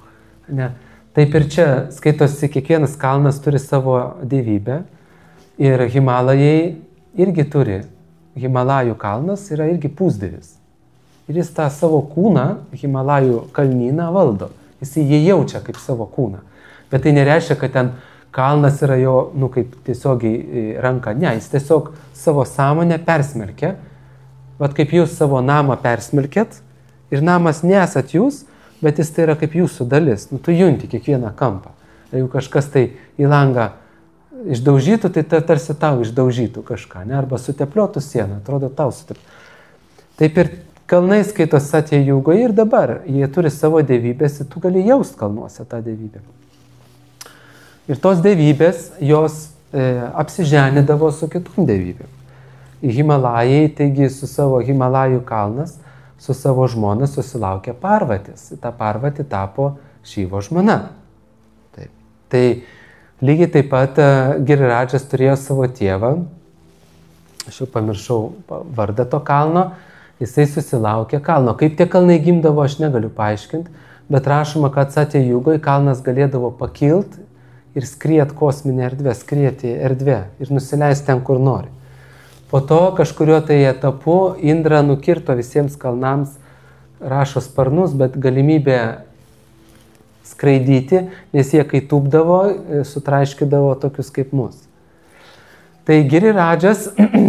Taip ir čia skaitosi, kiekvienas kalnas turi savo dievybę ir Himalajai irgi turi. Himalajų kalnas yra irgi pusdievis. Ir jis tą savo kūną, Himalajų kalnyną valdo. Jis jį jaučia kaip savo kūną. Bet tai nereiškia, kad ten kalnas yra jo, kaip tiesiogiai ranka. Ne, jis tiesiog savo sąmonę persmelkia. Vat kaip jūs savo namą persmelkėt, ir namas nesat jūs, bet jis tai yra kaip jūsų dalis. Tu junti kiekvieną kampą. Jeigu kažkas tai į langą išdaužytų, tai tarsi tau išdaužytų kažką, ne? Arba sutepliotų sieną, atrodo tau sutepliotų. Taip ir kalnai skaitos Satja Jugoj ir dabar. Jie turi savo dievybės ir tu gali jaust kalnuose tą dievybę. Ir tos dievybės, jos apsiženydavo su kitom dievybėm. Himalajai, taigi su savo Himalajų kalnas, su savo žmona susilaukė Parvatės. Ta Parvatė tapo Šivo žmona. Taip. Tai lygiai taip pat Giridžas turėjo savo tėvą, aš jau pamiršau vardą to kalno, jisai susilaukė kalno. Kaip tie kalnai gimdavo, aš negaliu paaiškinti, bet rašoma, kad Satja Jugoj kalnas galėdavo pakilti ir skriet kosminę erdvę, skrieti erdvę ir nusileisti ten, kur nori. Po to kažkurio tai etapu Indra nukirto visiems kalnams, rašo sparnus, bet galimybė skraidyti, nes jie kai tūpdavo, sutraiškydavo tokius kaip mus. Tai Giridžas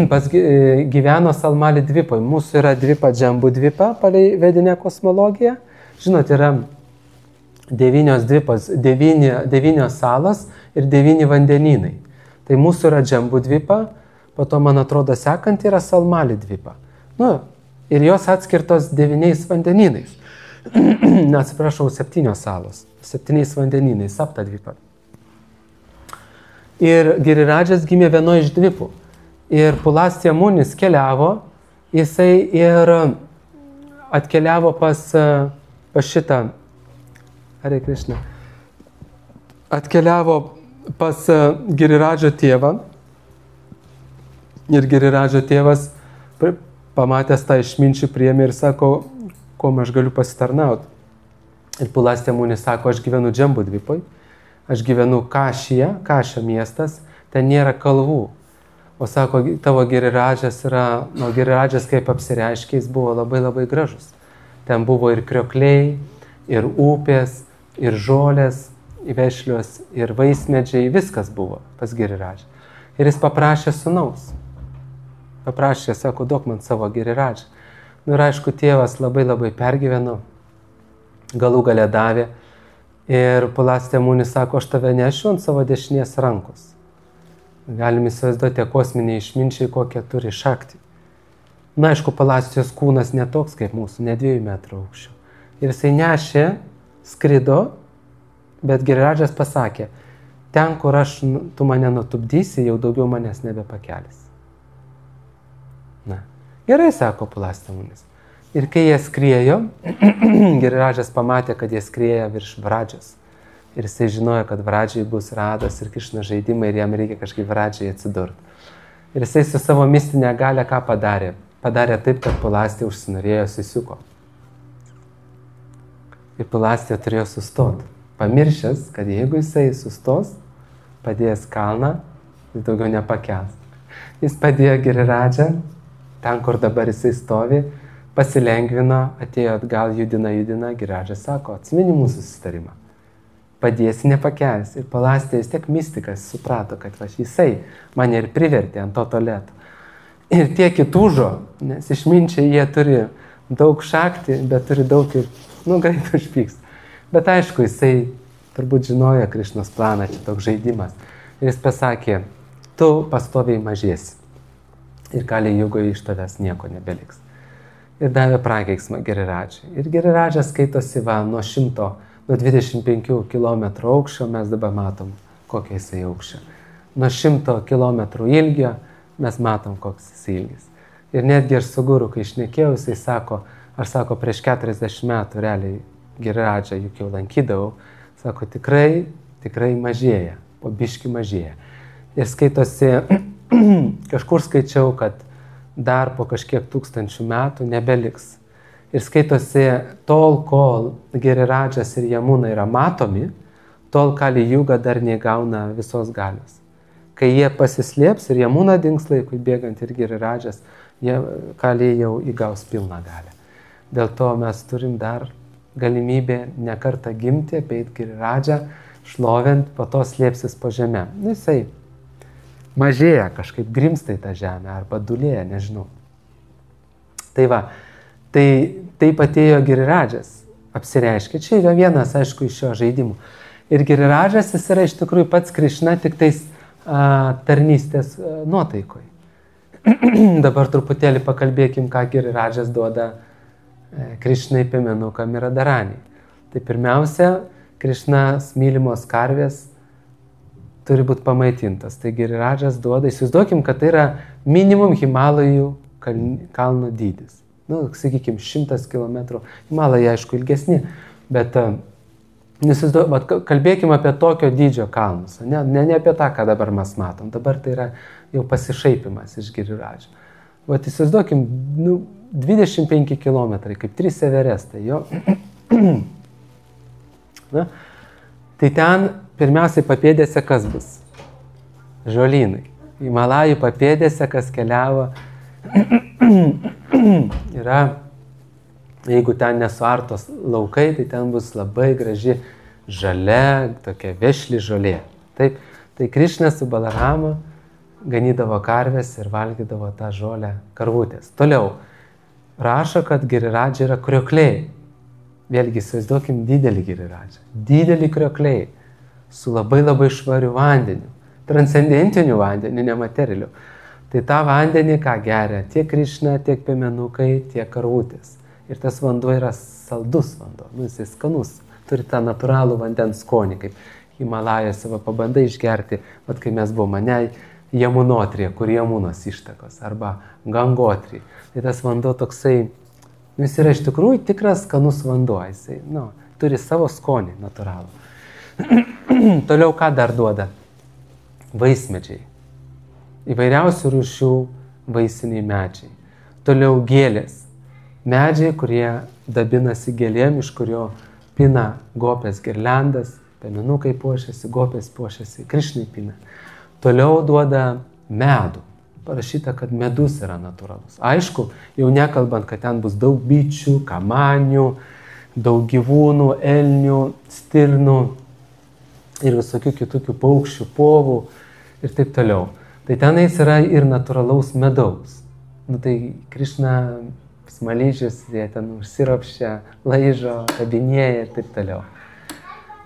gyveno Salmali dvipoj. Mūsų yra dvipa Džambu dvipa, palei vedinę kosmologiją. Žinot, yra 9 salos ir 9 vandenynai. Tai mūsų yra Džambu dvipa. Po to, man atrodo, sekant yra Salmali dvipa. Ir jos atskirtos 9 vandenynais. Atsiprašau, 7 salos. 7 vandenynais, Sapta dvipa. Ir Giridžas gimė vienoje iš dvipų. Ir Pulastya Munis keliavo, jisai ir atkeliavo pas šitą, Hare Krishna, atkeliavo pas Giridžo tėvą. Ir Giridžo tėvas, pamatęs tą išminčių, priėmė ir sako, kuom aš galiu pasitarnauti. Ir Pulastya Munis sako, aš gyvenu Džambu dvipoj, aš gyvenu Kašyje, Kašio miestas, ten nėra kalvų. O sako, tavo Giridžas yra, Giridžas kaip apsireiškė, jis buvo labai labai gražus. Ten buvo ir kriokliai, ir upės, ir žolės, vešlios, ir vaismedžiai, viskas buvo pas Giridžą. Ir jis paprašė sūnaus. Paprašė, sako, duok man savo Giridžą. Ir aišku, tėvas labai labai pergyveno, galų gale davė. Ir Pulastė Munis sako, aš tave nešiu ant savo dešinės rankos. Galim įsivaizduoti kosminiai išminčiai, kokie turi šaktį. Na, aišku, Pulastijos kūnas netoks kaip mūsų, ne 2 metrų aukščio. Ir jisai nešė, skrido, bet Giridžas pasakė, ten, kur tu mane nutupdysi, jau daugiau manęs nebepakelis. Na, gerai, sako Pulastė Munis. Ir kai jie skriejo, Giridžas pamatė, kad jie skrieja virš Vradžios. Ir jisai žinojo, kad Vradžiai bus Rados ir Krišnos žaidimai ir jam reikia kažkaip Vradžiai atsidurti. Ir jisai su savo mistinė galia ką padarė? Padarė taip, kad Pulastė užsinorėjo sisiuko. Ir Pulastė turėjo sustoti. Pamiršęs, kad jeigu jisai sustos, padėjęs kalną, jis daugiau nepakels. Jis padėjo Giridžą, ten, kur dabar jisai stovi, pasilengvino, atėjo atgal, judina, Giridžas sako, atsimeni mūsų susitarimą. Padėsi nepakels. Ir Pulastė vis tiek mistikas suprato, kad jisai mane ir privertė ant to tualeto. Ir tiek įtūžo, nes išminčiai jie turi daug šaktį, bet turi daug ir, greit užpyks. Bet aišku, jisai turbūt žinojo Krišnos planą, čia toks žaidimas. Ir jis pasakė, tu pastoviai mažėsi. Ir Kali Jugoje iš tavęs nieko nebeliks. Ir davė prakeiksmą Giridžui. Ir Giridžas skaitosi nuo 25 km aukščio, mes dabar matom, kokia jisai aukščio. Nuo 100 km ilgio mes matom, koks jisai ilgis. Ir netgi aš su guru, kai šnekėjau, jisai sako, aš sako, prieš 40 metų realiai Giridžą juk jau lankydavau, sako, tikrai mažėja, po biški mažėja. Ir skaitosi, kažkur skaičiau, kad dar po kažkiek tūkstančių metų nebeliks. Ir skaitosi, tol, kol Giridžas ir Jamuna yra matomi, tol Kali Juga dar neįgauna visos galios. Kai jie pasislėps ir Jamuna dings laikui bėgant ir Giridžas, Kali jau įgaus pilną galę. Dėl to mes turim dar galimybę ne kartą gimti, apeiti Giridžą, šlovint, po to slėpsis po žemę. Jisai mažėja kažkaip, grimsta į tą žemę arba dulėja, nežinau. Tai va, taip atėjo Giridžas, apsireiškia. Čia yra vienas, aišku, iš šio žaidimų. Ir Giridžas jis yra iš tikrųjų pats Krišna, tik tais tarnystės nuotaikoj. Dabar truputėlį pakalbėkim, ką Giridžas duoda Krišnai, piemenukam ir Radharaniai. Tai pirmiausia, Krišnas mylimos karvės turi būti pamaitintas. Tai Giridžas duoda, įsivaizduokim, kad tai yra minimum Himalajų kalno dydis. Sakykime, 100 km. Himalajai, aišku, ilgesni, bet kalbėkime apie tokio dydžio kalnus. Ne apie tą, ką dabar mes matom. Dabar tai yra jau pasišaipimas iš Giridžo. Įsivaizduokim, 25 km, kaip 3 Everestai. Tai ten pirmiausiai papėdėse kas bus? Žolynai. Himalajų papėdėse, kas keliavo, yra, jeigu ten nesuartos laukai, tai ten bus labai graži žalia, tokia vešli žolė. Taip, tai Krišnas su Balarama ganydavo karves ir valgydavo tą žolę karvutės. Toliau, rašo, kad Giridžai yra kriokliai. Vėlgi, įsivaizduokim didelį Giridžą. Didelį kriokliai su labai švariu vandeniu. Transcendentiniu vandeniu, nematerialiu. Tai tą vandenį, ką geria tiek Krišna, tiek piemenukai, tiek karvutės. Ir tas vanduo yra saldus vanduo, jisai skanus. Turi tą natūralų vandens skonį, kaip Himalajose pabandai išgerti, kai mes buvome Jamunotrija, kur Jamunos ištakos, arba Gangotri. Tai tas vanduo toksai, jis yra iš tikrųjų tikras skanus vanduo, jisai turi savo skonį natūralų. Toliau ką dar duoda? Vaismedžiai. Įvairiausių rūšių vaisiniai medžiai. Toliau gėlės. Medžiai, kurie dabinasi gėlėm, iš kurio pina gopės girliandas, piemenukai puošiasi, gopės puošiasi, Krišnai pina. Toliau duoda medų. Parašyta, kad medus yra natūralus. Aišku, jau nekalbant, kad ten bus daug bičių, kamanių, daug gyvūnų, elnių, stirnų ir visokių kitokių paukščių, povų ir taip toliau. Tai tenais yra ir natūralaus medaus. Tai Krišna smalyžius, jie ten užsiropščia, laižo, kabinėja ir taip toliau.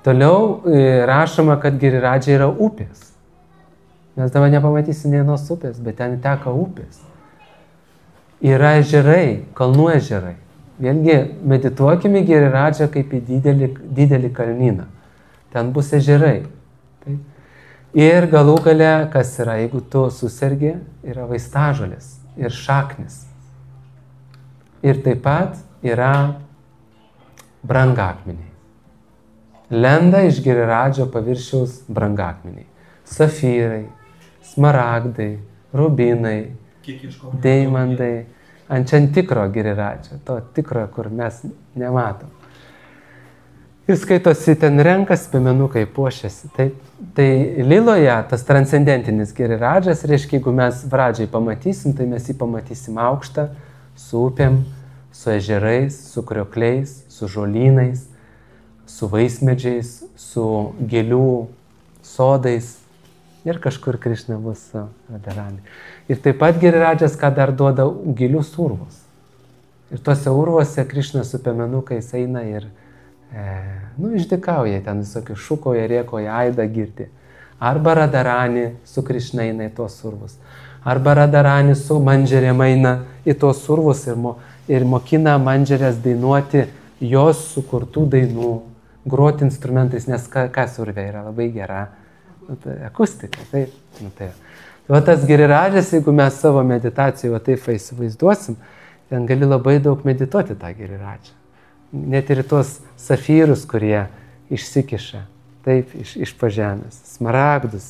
Toliau rašoma, kad Giriradža yra upės. Mes dabar nepamatysim vienos upės, bet ten teka upės. Yra ežerai, kalnų ežerai. Vėlgi medituokime Giriradžą kaip į didelį kalnyną. Ten bus ežerai. Taip. Ir galų gale, kas yra, jeigu tu susergi, yra vaistažolės ir šaknis. Ir taip pat yra brangakmeniai. Lenda iš Giriradžo paviršiaus brangakmeniai. Safyrai, smaragdai, rubinai, deimantai. Ant tikro Giriradžo, to tikro, kur mes nematom. Ir skaitosi ten renkas, piemenukai puošiasi. Tai liloje tas transcendentinis Giriradžas, reiškia, jeigu mes Vradžiai pamatysim, tai mes jį pamatysim aukštą, su upėm, su ežerais, su kriokliais, su žolynais, su vaismedžiais, su gėlių sodais. Ir kažkur Krišna bus Radharani. Ir taip pat Giriradžas, ką dar duoda, gilius urvus. Ir tuose urvuose Krišna su piemenukais eina ir išdykauja, ten visokių šūkoja, rėkoja, aidą girdi. Arba Radharani su Krišna eina į tuos urvus. Arba Radharani su mandžerėm eina į tuos urvus ir mokina mandžerės dainuoti jos sukurtų dainų, groti instrumentais, nes kas urvė yra labai gera. Akustika, taip. Tai. Va tas Giriradžas, jeigu mes savo meditacijoje taip įsivaizduosim, ten gali labai daug medituoti tą Giriradžą. Net ir tuos safyrus, kurie išsikiša, taip, iš pažemės, smaragdus.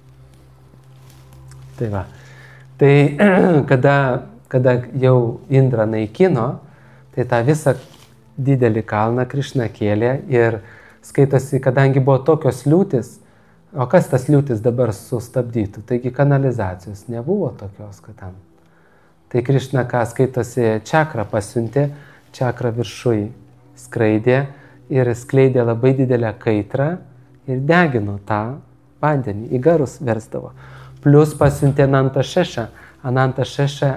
Tai va. Tai kada jau Indra naikino, tai tą visą didelį kalną Krišna kėlė ir skaitosi, kadangi buvo tokios liūtis, o kas tas liūtis dabar sustabdytų? Taigi kanalizacijos nebuvo tokios, kad ten. Tai Krišna, ką skaitosi, čakrą pasiuntė, čakrą viršui skraidė ir skleidė labai didelę kaitrą ir degino tą vandenį, į garus versdavo. Plus pasiuntė Anantašešą. Anantašešą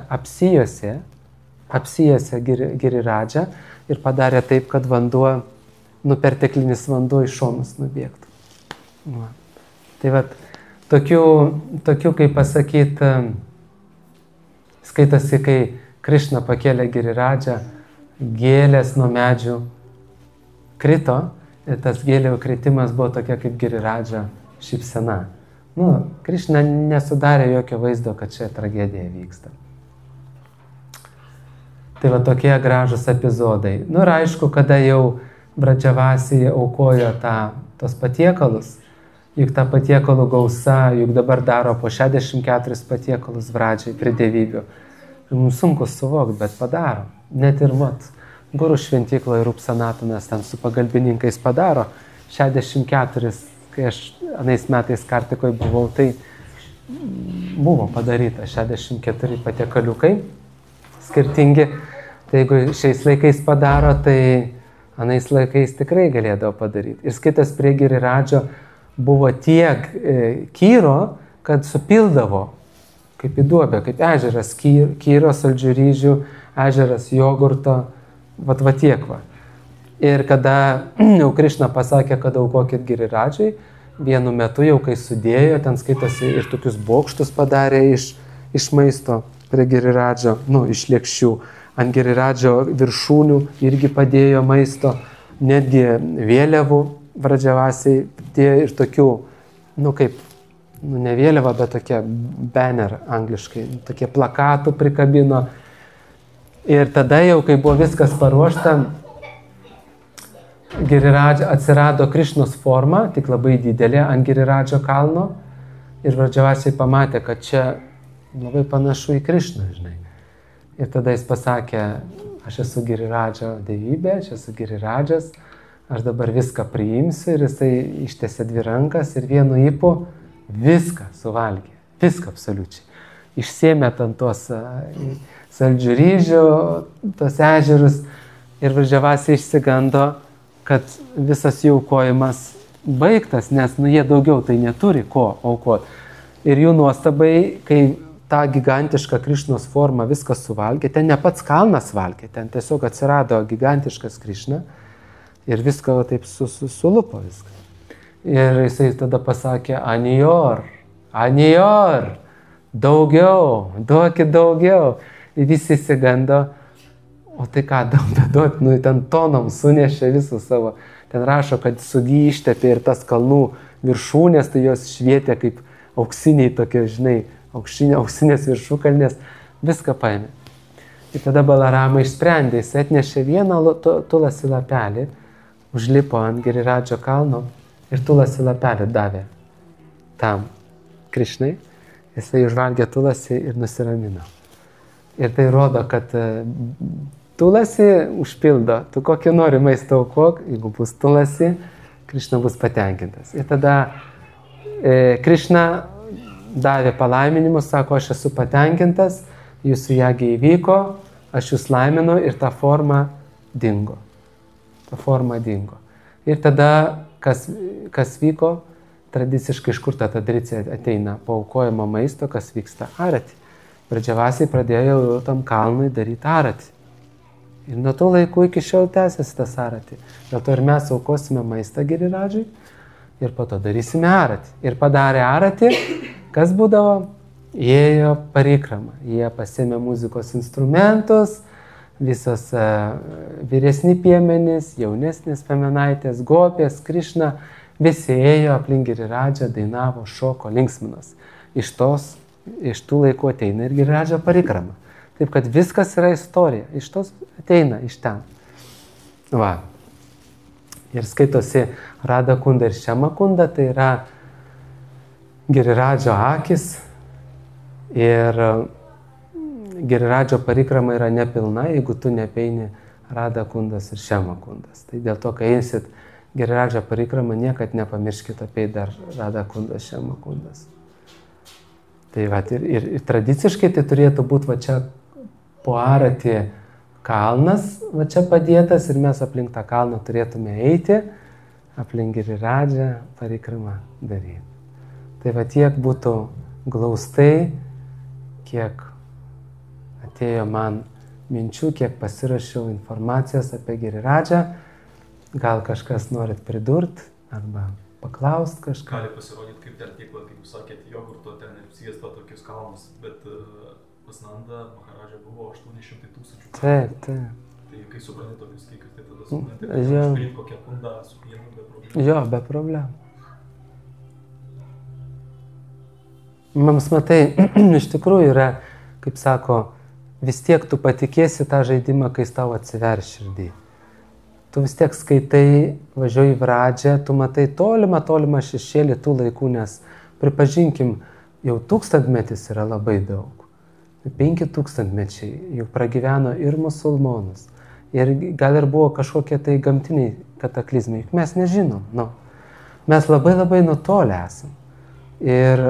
apsijose Giriradžą ir padarė taip, kad vanduo, perteklinis vanduo į šonus nubėgtų. Va. Tai va, tokių, kaip pasakyti, skaitosi, kai Krišna pakėlė Giriradžą, gėlės nuo medžių krito ir tas gėlių kritimas buvo tokia kaip Giriradža šypsena. Krišna nesudarė jokio vaizdo, kad čia tragedija vyksta. Tai va tokie gražus epizodai. Ir aišku, kada jau Vradžavasi aukojo tos patiekalus, juk tą patiekalų gausa, juk dabar daro po 64 patiekalus Vradžiai prie dievybių. Mums sunku suvokti, bet padaro. Net ir Guru šventykloje Rupsanatonas ten su pagalbininkais padaro 64, kai aš anais metais Kartikoje buvau, tai buvo padaryta 64 patiekaliukai skirtingi. Tai jeigu šiais laikais padaro, tai anais laikais tikrai galėdavo padaryti. Ir skaitas prie Giriradžo buvo tiek kyro, kad supildavo, kaip į duobę, kaip ežeras kyro, saldžių ryžių, ežeras jogurto, va tiek va. Ir kada jau Krišna pasakė, kad aukokit Giriradžai, vienu metu jau kai sudėjo, ten skaitosi ir tokius bokštus padarė iš maisto prie Giriradžo, iš lėkščių. Ant Giriradžo viršūnių irgi padėjo maisto, netgi vėliavų Vradžavasiai dėjo ir tokių, ne vėliava, bet tokie banner angliškai, tokie plakatų prikabino. Ir tada jau, kai buvo viskas paruošta, atsirado Krišnos forma, tik labai didelė ant Giriradžo kalno. Ir Vradžavasiai pamatė, kad čia labai panašu į Krišną, žinai. Ir tada jis pasakė, aš esu Giriradžo dievybė, aš esu Giriradžas, aš dabar viską priimsiu. Ir jisai ištiesė 2 rankas ir vienu ypu viską suvalgė, viską absoliučiai. Išsėmė ten tos saldžių ryžių, tos ežerus ir Vradžavasiai išsigando, kad visas jų aukojimas baigtas, nes jie daugiau tai neturi ko aukoti. Ir jų nuostabai, kai tą gigantišką Krišnos formą viskas suvalgė, ten ne pats kalnas valgė, ten tiesiog atsirado gigantiškas Krišna ir viską taip sulupo viską. Ir jisai tada pasakė, Anior, daugiau, duokit daugiau. Ir visi įsigando, o tai ką, duot, nu ten tonom sunešė visų savo. Ten rašo, kad sugy ištepė ir tas kalnų viršūnės, tai jos švietė kaip auksiniai tokie, žinai, auksinės viršūkalnės, viską paėmė. Ir tada Balarama išsprendė, jis atnešė vieną tulasi lapelį, užlipo ant Giriradžo kalno ir tulasi lapelį davė tam Krišnai. Jisai užvalgė tulasi ir nusiramino. Ir tai rodo, kad tulasi užpildo, tu kokį nori maistą aukok, jeigu bus tulasi, Krišna bus patenkintas. Ir tada Krišna davė palaiminimus, sako, aš esu patenkintas, jūsų jagi įvyko, aš jūs laiminu ir ta forma dingo. Ir tada, kas vyko, tradiciškai iš kur ta tradicija ateina paaukojimo maisto, kas vyksta arati. Vradžavasiai pradėjo tam kalnui daryti arati. Ir nuo to laikų iki šiol tęsiasi tas arati. Dėl to ir mes aukosime maistą Giriradžui ir po to darysime arati. Ir padarė arati, kas būdavo? Ėjo parikrama. Jie pasėmė muzikos instrumentus, visos vyresni piemenys, jaunesnės piemenaitės, gopės, Krišna, visi ėjo aplink Giriradžą, dainavo, šoko, linksminos. Iš tų laikų ateina ir Giriradžo parikrama. Taip, kad viskas yra istorija. Iš tos ateina, iš ten. Va. Ir skaitosi Rada Kunda ir Šema Kunda, tai yra Giriradžo akis. Ir Giriradžo parikrama yra nepilna, jeigu tu nepeini Rada Kundas ir Šema Kundas. Tai dėl to, kai eisit Giriradžo parikramą, niekad nepamirškite apie dar Rada Kundas, Šema Kundas. Tai va, ir tradiciškai tai turėtų būti va čia po arati kalnas, va čia padėtas ir mes aplink tą kalną turėtume eiti, aplink Giriradžą parikramą daryti. Tai va tiek būtų glaustai, kiek atėjo man minčių, kiek pasirašiau informacijos apie Giriradžą. Gal kažkas norit pridurt arba paklaust kažką. Gali pasirodyti kaip dar tiek, kaip jūs sakėte, jogurto ten ir sviesto tokius kalnus, bet pas Nanda Maharadža buvo 800 000. Taip. Tai kai supranti tokius kiekius, tai tada supranti, kad užpilti kokią kundą su pienu be problemų. Jo, be problemų. Mums, matai, iš tikrųjų yra, kaip sako, vis tiek tu patikėsi tą žaidimą, kai jis tau atsiver širdį. Tu vis tiek skaitai, važiuoji į Vradžią, tu matai tolimą šešėlį tų laikų, nes pripažinkim, jau 1000-metis yra labai daug. 5000-mečiai jau pragyveno ir musulmonus. Ir gal ir buvo kažkokie tai gamtiniai kataklizmai. Mes nežinom, Mes labai nutolę esam. Ir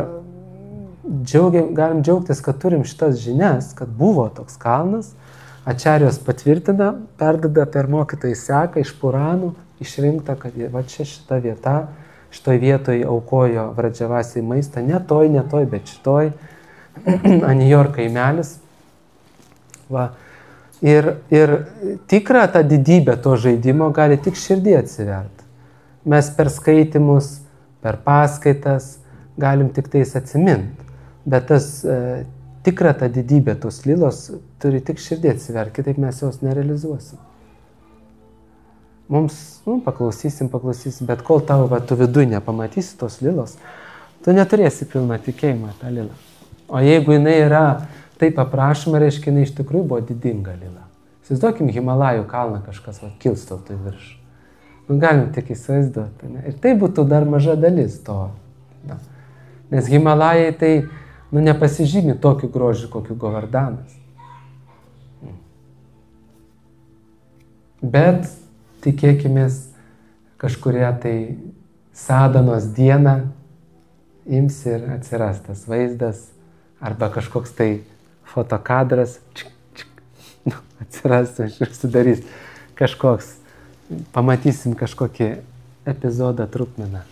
galim džiaugtis, kad turim šitas žinias, kad buvo toks kalnas. Ačarijos patvirtina, perdada per mokytojų seką iš Puranų, išrinkta, kad va čia šita vieta, šitoj vietoj aukojo Vradžavasiai maistą, ne toj, bet šitoj, Anior kaimelis. Va. Ir tikra ta didybė to žaidimo gali tik širdį atsiverti. Mes per skaitimus, per paskaitas galim tik tais atsiminti, bet tas tikra ta didybė tos lilos turi tik širdį atsiverti, kitaip mes jos nerealizuosim. Mums, paklausysim, bet kol tu viduj nepamatysi tos lilos, tu neturėsi pilną tikėjimą tą lilą. O jeigu jinai yra taip aprašoma, reiškia, jinai iš tikrųjų buvo didinga lila. Įsivaizduokim, Himalajų kalną kažkas kilsteltų į viršų. Galim tik įsivaizduoti, ne? Ir tai būtų dar maža dalis to. Nes Himalajai tai nepasižymi tokiu grožiu, kokiu Govardanas. Bet tikėkimės kažkuria tai Sadanos dieną ims ir atsiras tas vaizdas arba kažkoks tai fotokadras atsiras ir sudarys kažkoks, pamatysim kažkokį epizodą trupmeną.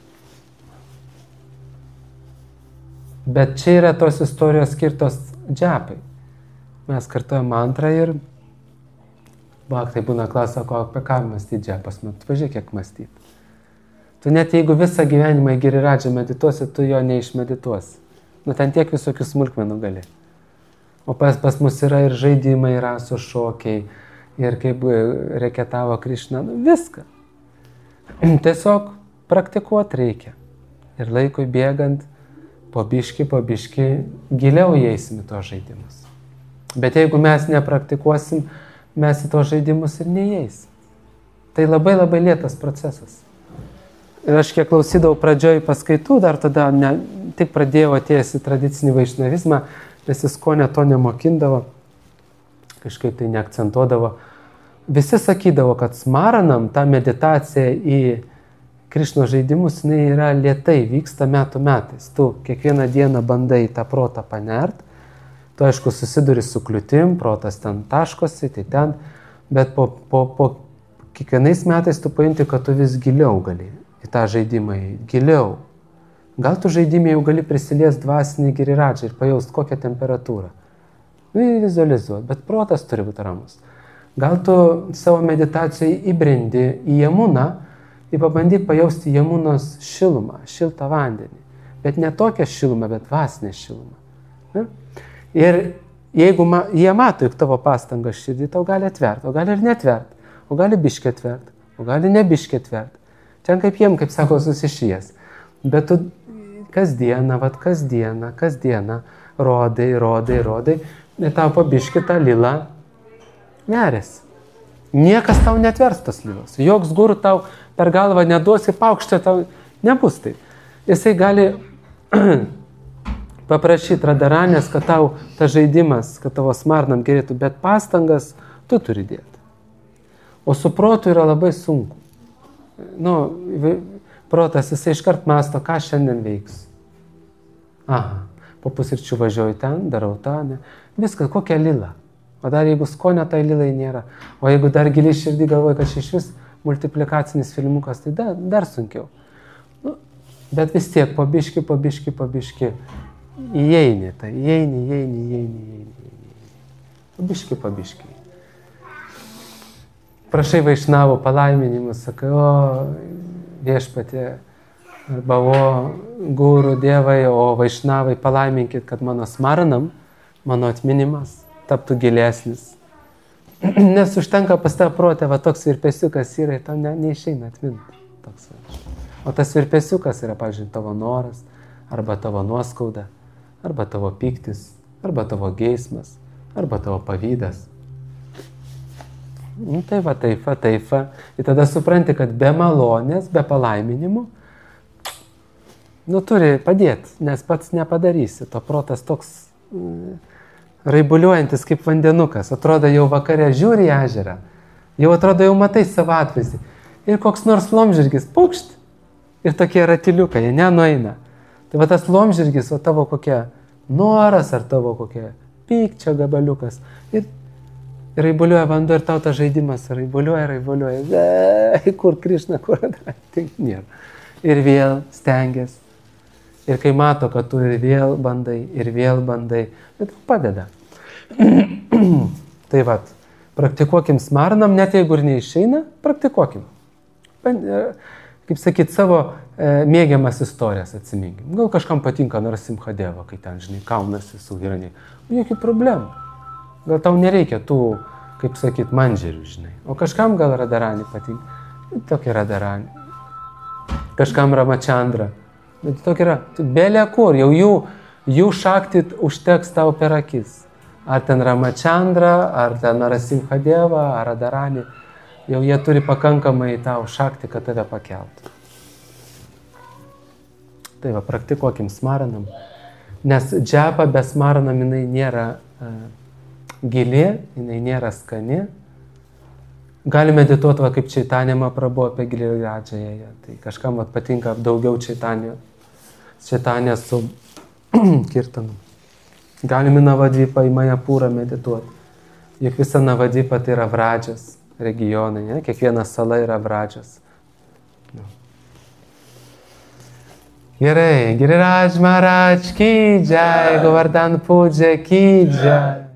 Bet čia yra tos istorijos skirtos džapai. Mes kartuojam mantrą ir bhaktai būna klausia, apie ką mąstyti džapas, pažiūrėk, kiek mąstyti. Tu net jeigu visą gyvenimą į Giridžą medituosi, tu jo neišmedituosi. Nu, ten tiek visokių smulkmenų gali. O pas mus yra ir žaidimai, raso šokiai, ir kaip reketavo Krišna, nu, viską. Tiesiog praktikuoti reikia. Ir laikui bėgant, po biški, giliau įeisim į tos žaidimus. Bet jeigu mes nepraktikuosim, mes į tos žaidimus ir neįeisim. Tai labai labai lėtas procesas. Ir aš kiek klausydavau pradžioj paskaitų, dar tada tik pradėjau atėjęs į tradicinį vaišnavizmą, nes jis ko ne to nemokindavo, kažkaip tai neakcentuodavo. Visi sakydavo, kad smaranam ta meditacija į Krišnos žaidimus, jinai yra lėtai, vyksta metų metais. Tu kiekvieną dieną bandai tą protą panert, tu aišku susiduri su kliūtim, protas ten taškosi, tai ten, bet po kiekvienais metais tu pajunti, kad tu vis giliau gali į tą žaidimą, giliau. Gal tu žaidimą jau gali prisiliesti dvasinį Giridžą ir pajaust kokią temperatūrą. Nu, vizualizuoti, bet protas turi būti ramus. Gal tu savo meditacijoje įbrindi į Jamuną ir pabandyk pajausti Jamunos šilumą, šiltą vandenį. Bet ne tokią šilumą, bet dvasinę šilumą. Ne? Ir jeigu jie mato, juk tavo pastangas širdį, tau gali atvert, o gali ir netvert, o gali biškį atvert, o gali ne biškį atvert. Ten kaip jiem, kaip sako, susišijas. Bet tu kasdieną, rodai, ir tau po biškį tą lilą nerėsi. Niekas tau netvers tos lilos. Joks guru tau per galvą neduosi, paukštė tau nebus taip. Jisai gali paprašyti Radaranės, kad tau ta žaidimas, kad tavo smarnam gerėtų, bet pastangas tu turi dėti. O su protu yra labai sunku. Nu, protas, jisai iškart mąsto, ką šiandien veiks. Aha, po pusryčių važiuoju ten, darau tą, ne. Viskas, kokia lila. O dar jeigu skonio tai lilai nėra, o jeigu dar giliai širdį galvoju, kad iš vis multiplikacinis filmukas, tai dar sunkiau. Nu, bet vis tiek, po biški, įeini, tai įeini. Po biški. Prašai vaišnavo palaiminimus, sakai, o viešpatie, arba o guru dievai, o vaišnavai palaiminkit, kad mano smaranam, mano atminimas taptų gilesnis. Nes užtenka pas tą protę, va toks virpesiukas yra, tau neišeina atminti. Toks, o tas virpesiukas yra, pavyzdžiui, tavo noras, arba tavo nuoskauda, arba tavo pyktis, arba tavo geismas, arba tavo pavydas. Nu, tai va. Ir tada supranti, kad be malonės, be palaiminimų, nu, turi padėti, nes pats nepadarysi. To protas toks raibuliuojantis kaip vandenukas. Atrodo, jau vakare žiūri į ežerą. Jau atrodo, jau matai savo atvaizdį. Ir koks nors lomžirgis, pukšt. Ir tokie ratiliukai, jie nenueina. Tai va tas lomžirgis, o tavo kokia noras, ar tavo kokia pykčio gabaliukas. Ir raibuliuoja vanduo ir tau tas žaidimas raibuliuoja. Kur Krišna, kur Radharani, tai nėra. Ir vėl stengiasi. Ir kai mato, kad tu ir vėl bandai, bet padeda. Tai vat, praktikuokim smarnam, net jeigu ir neišeina, praktikuokim. Kaip sakyt, savo mėgiamas istorijas atsiminkim. Gal kažkam patinka Narasimhadeva, kai ten, žinai, kaunasi su Hiraniai. Jokių problemų. Gal tau nereikia tų, kaip sakyt, mandžerių, žinai. O kažkam gal Radharani patinka. Tokia Radharani. Kažkam Ramachandra. Bet tokia yra, belė kur, jau jų šaktit užteks tau per akis. Ar ten Ramachandra, ar ten Narasimhadeva, ar Radharani. Jau jie turi pakankamai tau šakti, kad tave pakeltų. Tai va, praktikuokim smaranam. Nes džapa be smaranam jinai nėra gili, jinai nėra skani. Gali medituoti, va, kaip Čaitanija Mahaprabhu apie Giridžąją. Tai kažkam va, patinka daugiau Čaitanija su kirtanu. Galime Navadvipą į Majapūrą medituoti. Juk visa Navadvipa tai yra Vradžas regionai, ne? Kiekviena sala yra Vradžas. No. Gerai, Giridž Maharaj ki jai, Govardhan Puja ki jai.